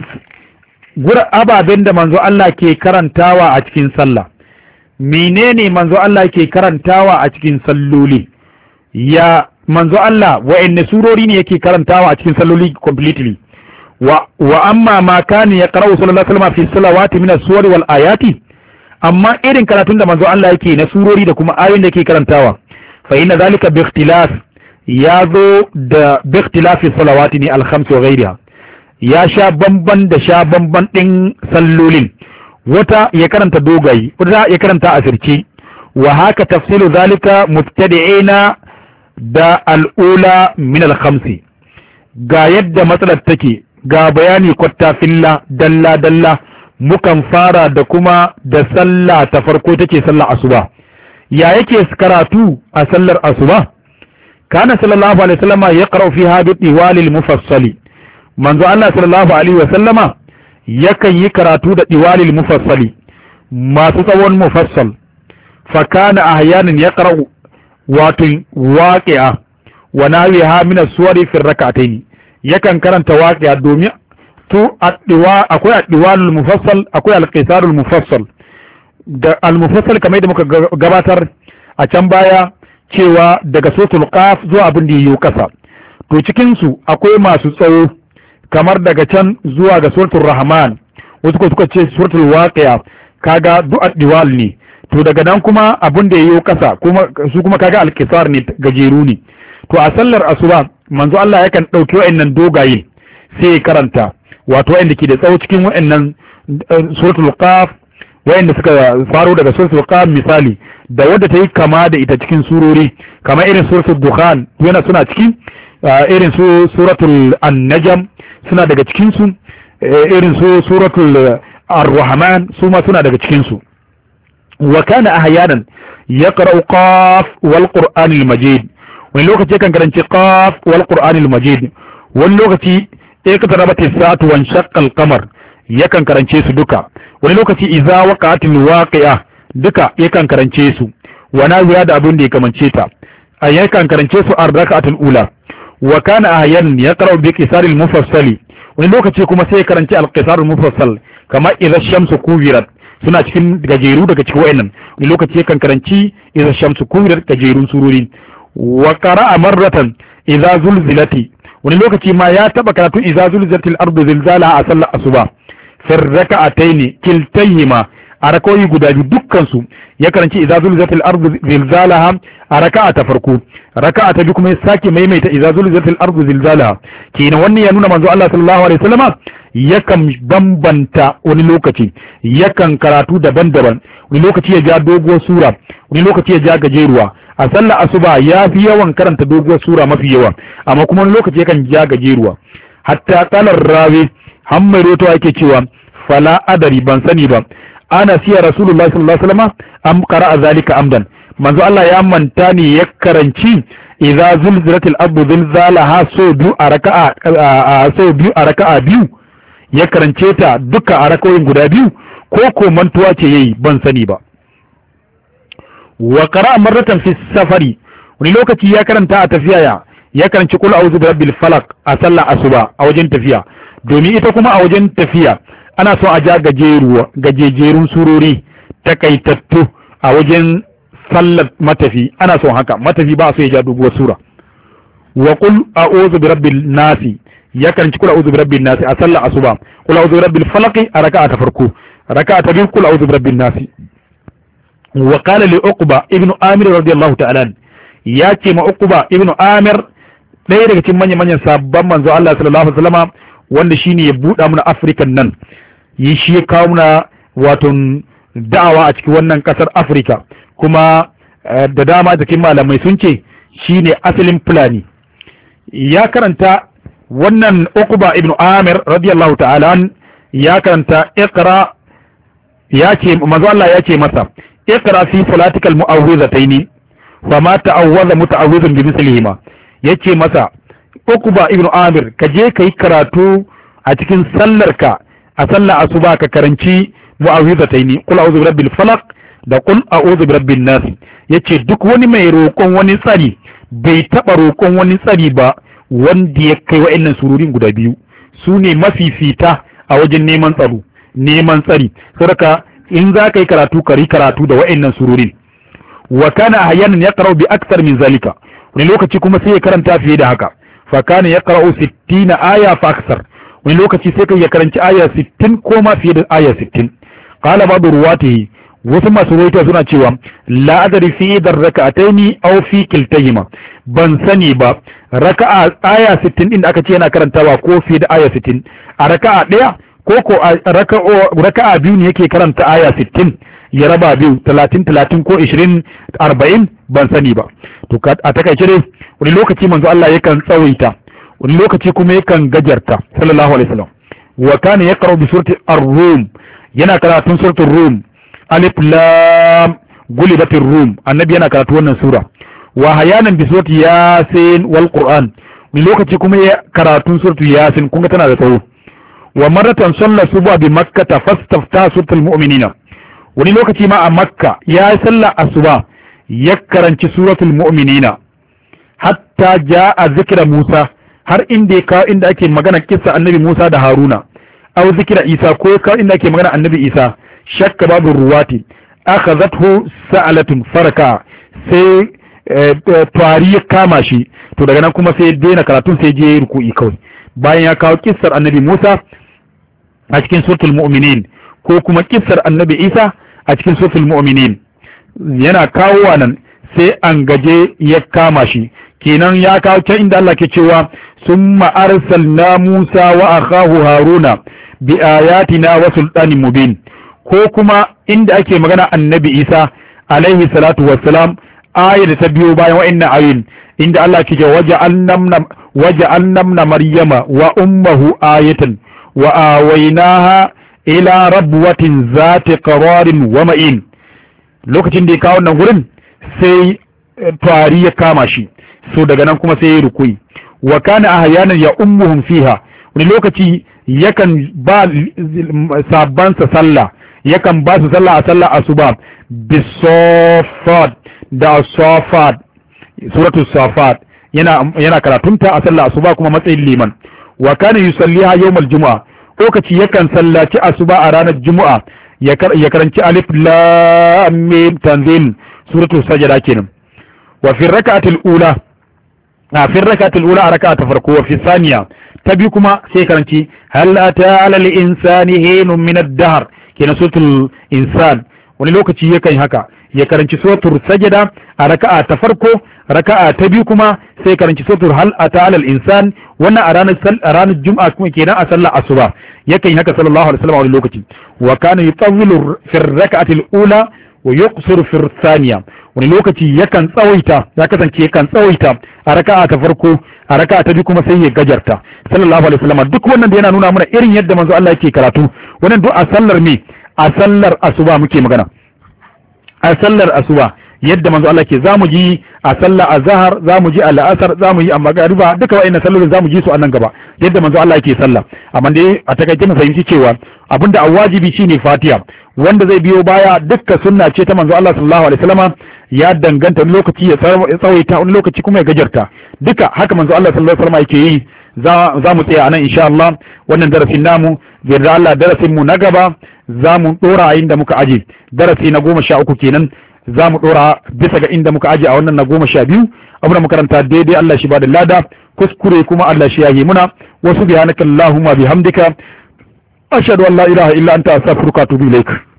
ababen da manzo Allah ke karantawa a cikin sallah. Menene manzo Allah ke karantawa a cikin salloli? Ya manzo Allah wa'anne surori ne yake karantawa a cikin salloli completely? Wa amma ma kana yaqra'u sallallahu alaihi wa sallam fi salawati min as-suwar wal ayati, amma irin karatun da manzo Allah yake na surori da kuma ayoyin da yake karantawa, fa inna zalika bi ikhtilaf, ya zo da bi ikhtilafi salawati ne al-khams wa ghayriha, ya sha bamban da sha bamban din sallolin, wata ya karanta dogayi, wata ya karanta asirci. Wa haka tafsilu zalika mubtadi'ina da al'ula min al-khamsi, ga yadda matsalar take, ga bayani kwatta filla dalla dalla. Mukan fara da kuma da sallah ta farko take sallar asuba. Ya yake karatu a sallar asuba? Kana sallallahu alaihi wasallama yaqra'u fiha bi tiwalil mufassali, manzo Allah sallallahu alaihi wasallama yakan yi karatu da tiwalil mufassali, masu tsawon mufassal. Fa kana ahyanan yaqra'u waqi'a wa nawiha min as-suwari fi rak'atayn, yakan karanta waqi'a domin to akwai addiwalul mufassal, akwai alqisarul mufassal. Da al-mufassal kamar da muka gabatar a can baya cewa daga suratul qaf zuwa abin da yayi kasa, to cikin su akwai masu tsawo kamar daga can zuwa ga suratul rahman, wasu ko suka ce suratul waqi'a, kaga duk addiwal ne. To daga nan kuma abin da yayi kasa kuma su kuma kaga alqisar ne, gajeru ne. To a sallar asuba manzo Allah yakan dauki wa'annan dogaye sai ya karanta, wato wa'anda ke da tsawo cikin wa'annan suratul qaf, wa'anda suka faro daga suratul qaf misali, da wadda ta yi kama da ita cikin surori kamar irin suratul dukhan yana suna cikin, irin su suratul an-najm suna daga cikin su, irin su suratul ar-rahman su ma suna daga cikin su. Wa kana ahyanan yaqra'u qaf wal qur'anil majid, wani lokaci kan karanci qaf wal qur'anil majid, wani lokaci iqtarabat as-saatu wa shaqqa al-qamar, yakan karance su duka. Wani lokaci idza waqa'atil waqi'a, duka yakan karance su. Wa naziya da abin da ya kamance ta, yakan karance su ar-rak'atul ula. Wa kana ahyan yaqra'u bi qisaril mufassali, wani lokaci kuma sai ya karanci al-qisarul mufassal kamar idza shamsu kuwirat, suna cikin gajeru daga cikin wayannan. Wani lokaci yakan karanci idza shamsu kuwirat, gajerun surori. Wa qara'a marratan idza zulzilati, wani lokaci ma ya taba karatu idza zulzilatil ardu zilzalaha a sallar asuba fi rak'atayn kiltayhima, a rakawoyi guda biyu dukkan su ya karanci idza zulzilatil ardu zilzalaha a raka'a ta farko, raka'a ta biyu kuma ya sake maimaita idza zulzilatil ardu zilzalaha. Kenan wannan ya nuna manzo Allah sallallahu alaihi wasallama yakan bambanta, wani lokaci yakan karatu daban-daban, wani lokaci ya ja doguwar sura, wani lokaci ya ja gajeruwa. A sallar asuba ya fi yawan karanta doguwar sura mafi yawa, amma kuma wani lokaci yakan ja gajeruwa. Hatta qalar rawi hammai roto yake cewa fala adari ban sani ba ana siya rasulullahi sallallahu alaihi wasallam am qara'a zalika amdan manzo Allah ya manta ne ya karanci idza zulzilatil ardu zilzalaha so biyu a raka'a biyu ya karance ta duka a rakawoyin guda biyu ko mantuwa ce yayi ban sani ba. Wa qara'a marratan fi safari, wani lokaci ya karanta a tafiya ya karanci qul a'udhu bi rabbil falaq a sallar asuba a wajen tafiya, domin ita kuma a wajen tafiya ana so a ja gajejerun surori takaitattu a wajen sallar matafi, ana son haka, matafi ba so ya ja doguwar sura. Wa qul a'udhu bi rabbil nasi, ya karanci qul a'udhu bi rabbin nasi a sallar asuba, qul a'udhu bi rabbil falaq a raka'a ta farko, raka'a ta biyu qul a'udhu bi rabbin nasi. Wa qala li Uqba ibn Amir radiyallahu ta'ala, ya ce ma Uqba ibn Amir ɗaya daga cikin manyan sabban manzo Allah sallallahu alaihi wasallam wanda shine ya buɗa mana African nan, yi shi ya kawo mana wato da'awa a cikin wannan kasar Africa, kuma da dama cikin malamai sun ce shine asalin Fulani. Ya karanta wannan Uqba ibn Amir radiyallahu ta'ala ya karanta iqra, ya ce manzo Allah ya ce masa iqra fi salatikal mu'awwidhataini fama ta'awwadha muta'awwidhun bimithlihi, yace masa Uqba ibn Amir ka je kai karatu a cikin sallarka a sallar asuba ka karanci mu'awwidhataini qul a'udhu birabbil falaq da qul a'udhu birabbin nas. Yace duk wani mai roƙon wani tsari bai taɓa roƙon wani tsari ba wanda ya kai wa'annan surorin guda biyu, su ne mafifita a wajen neman tsari. Saboda in za ka yi karatu ka yi karatu da wa'annan surorin. Wa kana ahyanan yaqra'u bi akthar min zalika, wani lokaci kuma sai ya karanta fiye da haka. Fa kana yaqra'u 60 aya fa akthar, wani lokaci sai kai ya karanci aya 60 ko ma fiye da aya 60. Qala ba'du ruwatihi, wasu masu rawaito suna cewa la adri fi dar rak'ataini aw fi kiltayhima, ban sani ba raka'a aya 60 din da aka ce yana karantawa ko fiye da aya 60 a raka'a daya ko a raka'a biyu ne yake karanta aya 60 ya raba biyu 30 ko 20-40, ban sani ba. To a takaice dai wani lokaci manzo Allah yakan tsawaita, wani lokaci kuma yakan gajarta sallallahu alaihi wasallam. Wa kana yaqra'u bi surati ar-rum, yana karatun suratul rum, alif lam gulibatir rum, annabi yana karatu wannan sura. Wa hayanan bi surati yasin wal qur'an, wani lokaci kuma ya karatun suratul yasin, kun ga tana da tsawo. Wa maratan salla subha bi makkah fastafta suratul mu'minina, wani lokaci ma a makka ya yi sallah asuba ya karanci suratul mu'minina hatta jaa zikra Musa, har inda ya kawo inda ake magana kissa annabi Musa da Haruna, aw zikra Isa ko ya kawo inda ake magana annabi Isa. Shakka babu ruwati akhadhathu sa'alatun faraka, sai tari ya kama shi, to daga nan kuma sai daina karatun sai je ruku'i kawai, bayan ya kawo kissar annabi Musa a cikin suratul mu'minin ko kuma kissar annabi Isa a cikin suratul mu'minin. Yana kawo nan sai an gaje ya kama shi, kenan ya kawo can inda Allah ke cewa summa arsalna Musa wa akhahu Haruna bi ayatina wa sultanin mubin, ko kuma inda ake magana annabi Isa alaihi salatu wassalam, ayar da ta biyo bayan wa'annan ayoyin inda Allah ke cewa waja'alna maryama wa ummuhu ayatan wa awainaha ila rabwatin zati qararin wa ma'in. Lokacin da ya kawo wannan gurin sai tari ya kama shi, so daga nan kuma sai ya rukui. Wa kana ahyanan ya ummuhum fiha, wani lokaci yakan ba sabbansa sallah, yakan ba su sallah a sallah asuba bisafat da safat, suratul safat yana karatunta a sallah asuba kuma matsayin liman. Wa kana yusalliha yawmal jumu'a, lokaci yakan sallaci asuba a ranar juma'a ya karanci alif lam mim tanzil suratul sajda kenan. Wa fi rak'atil ula a raka'a ta farko, wa fi thaniya ta biyu kuma sai karanci hal ata alal insani hinun min ad-dahr kenan suratul insan. Wani lokaci yakan haka ya karanci suratul sajda a raka'a ta farko, raka'a ta biyu kuma sai karanci suratul hal ata alal insan, wannan a ranar juma'a kuma kenan a sallar asuba yakan yi haka sallallahu alaihi wasallam. Wani lokaci wa kana yutawwilu fi rak'atil ula wa yuqsiru fi thaniya wani lokaci yakan tsawaita ya kasance yakan tsawaita a raka'a ta farko a raka'a ta biyu kuma sai ya gajarta sallallahu alaihi wasallam duk wannan da yana nuna mana irin yadda manzo Allah yake karatu wannan duk a sallar me a sallar asuba muke magana a sallar asuba yadda manzo Allah ke zamu ji a sallar azhar zamu ji al-asr zamu yi a magariba duka wa'annan sallolin zamu ji su a nan gaba yadda manzo Allah yake sallah amma dai a takaice mu fahimci cewa abinda a wajibi shine Fatiha wanda zai biyo baya dukkan sunna ce ta manzo Allah sallallahu alaihi wasallam ya danganta wani lokaci ya tsawaita wani lokaci kuma ya gajarta duka haka manzo Allah sallallahu alaihi wasallam yake yi za mu tsaya anan insha Allah wannan darasin namu da Allah darasin mu na gaba za mu dora a inda muka aje darasi na 13 kenan za mu dora bisa ga inda muka aje a wannan na 12 abuna makaranta daidai Allah shi ba da lada kuskure kuma Allah shi yayi muna wa subhanaka allahumma bihamdika ashhadu an la ilaha illa anta astaghfiruka wa atubu ilaik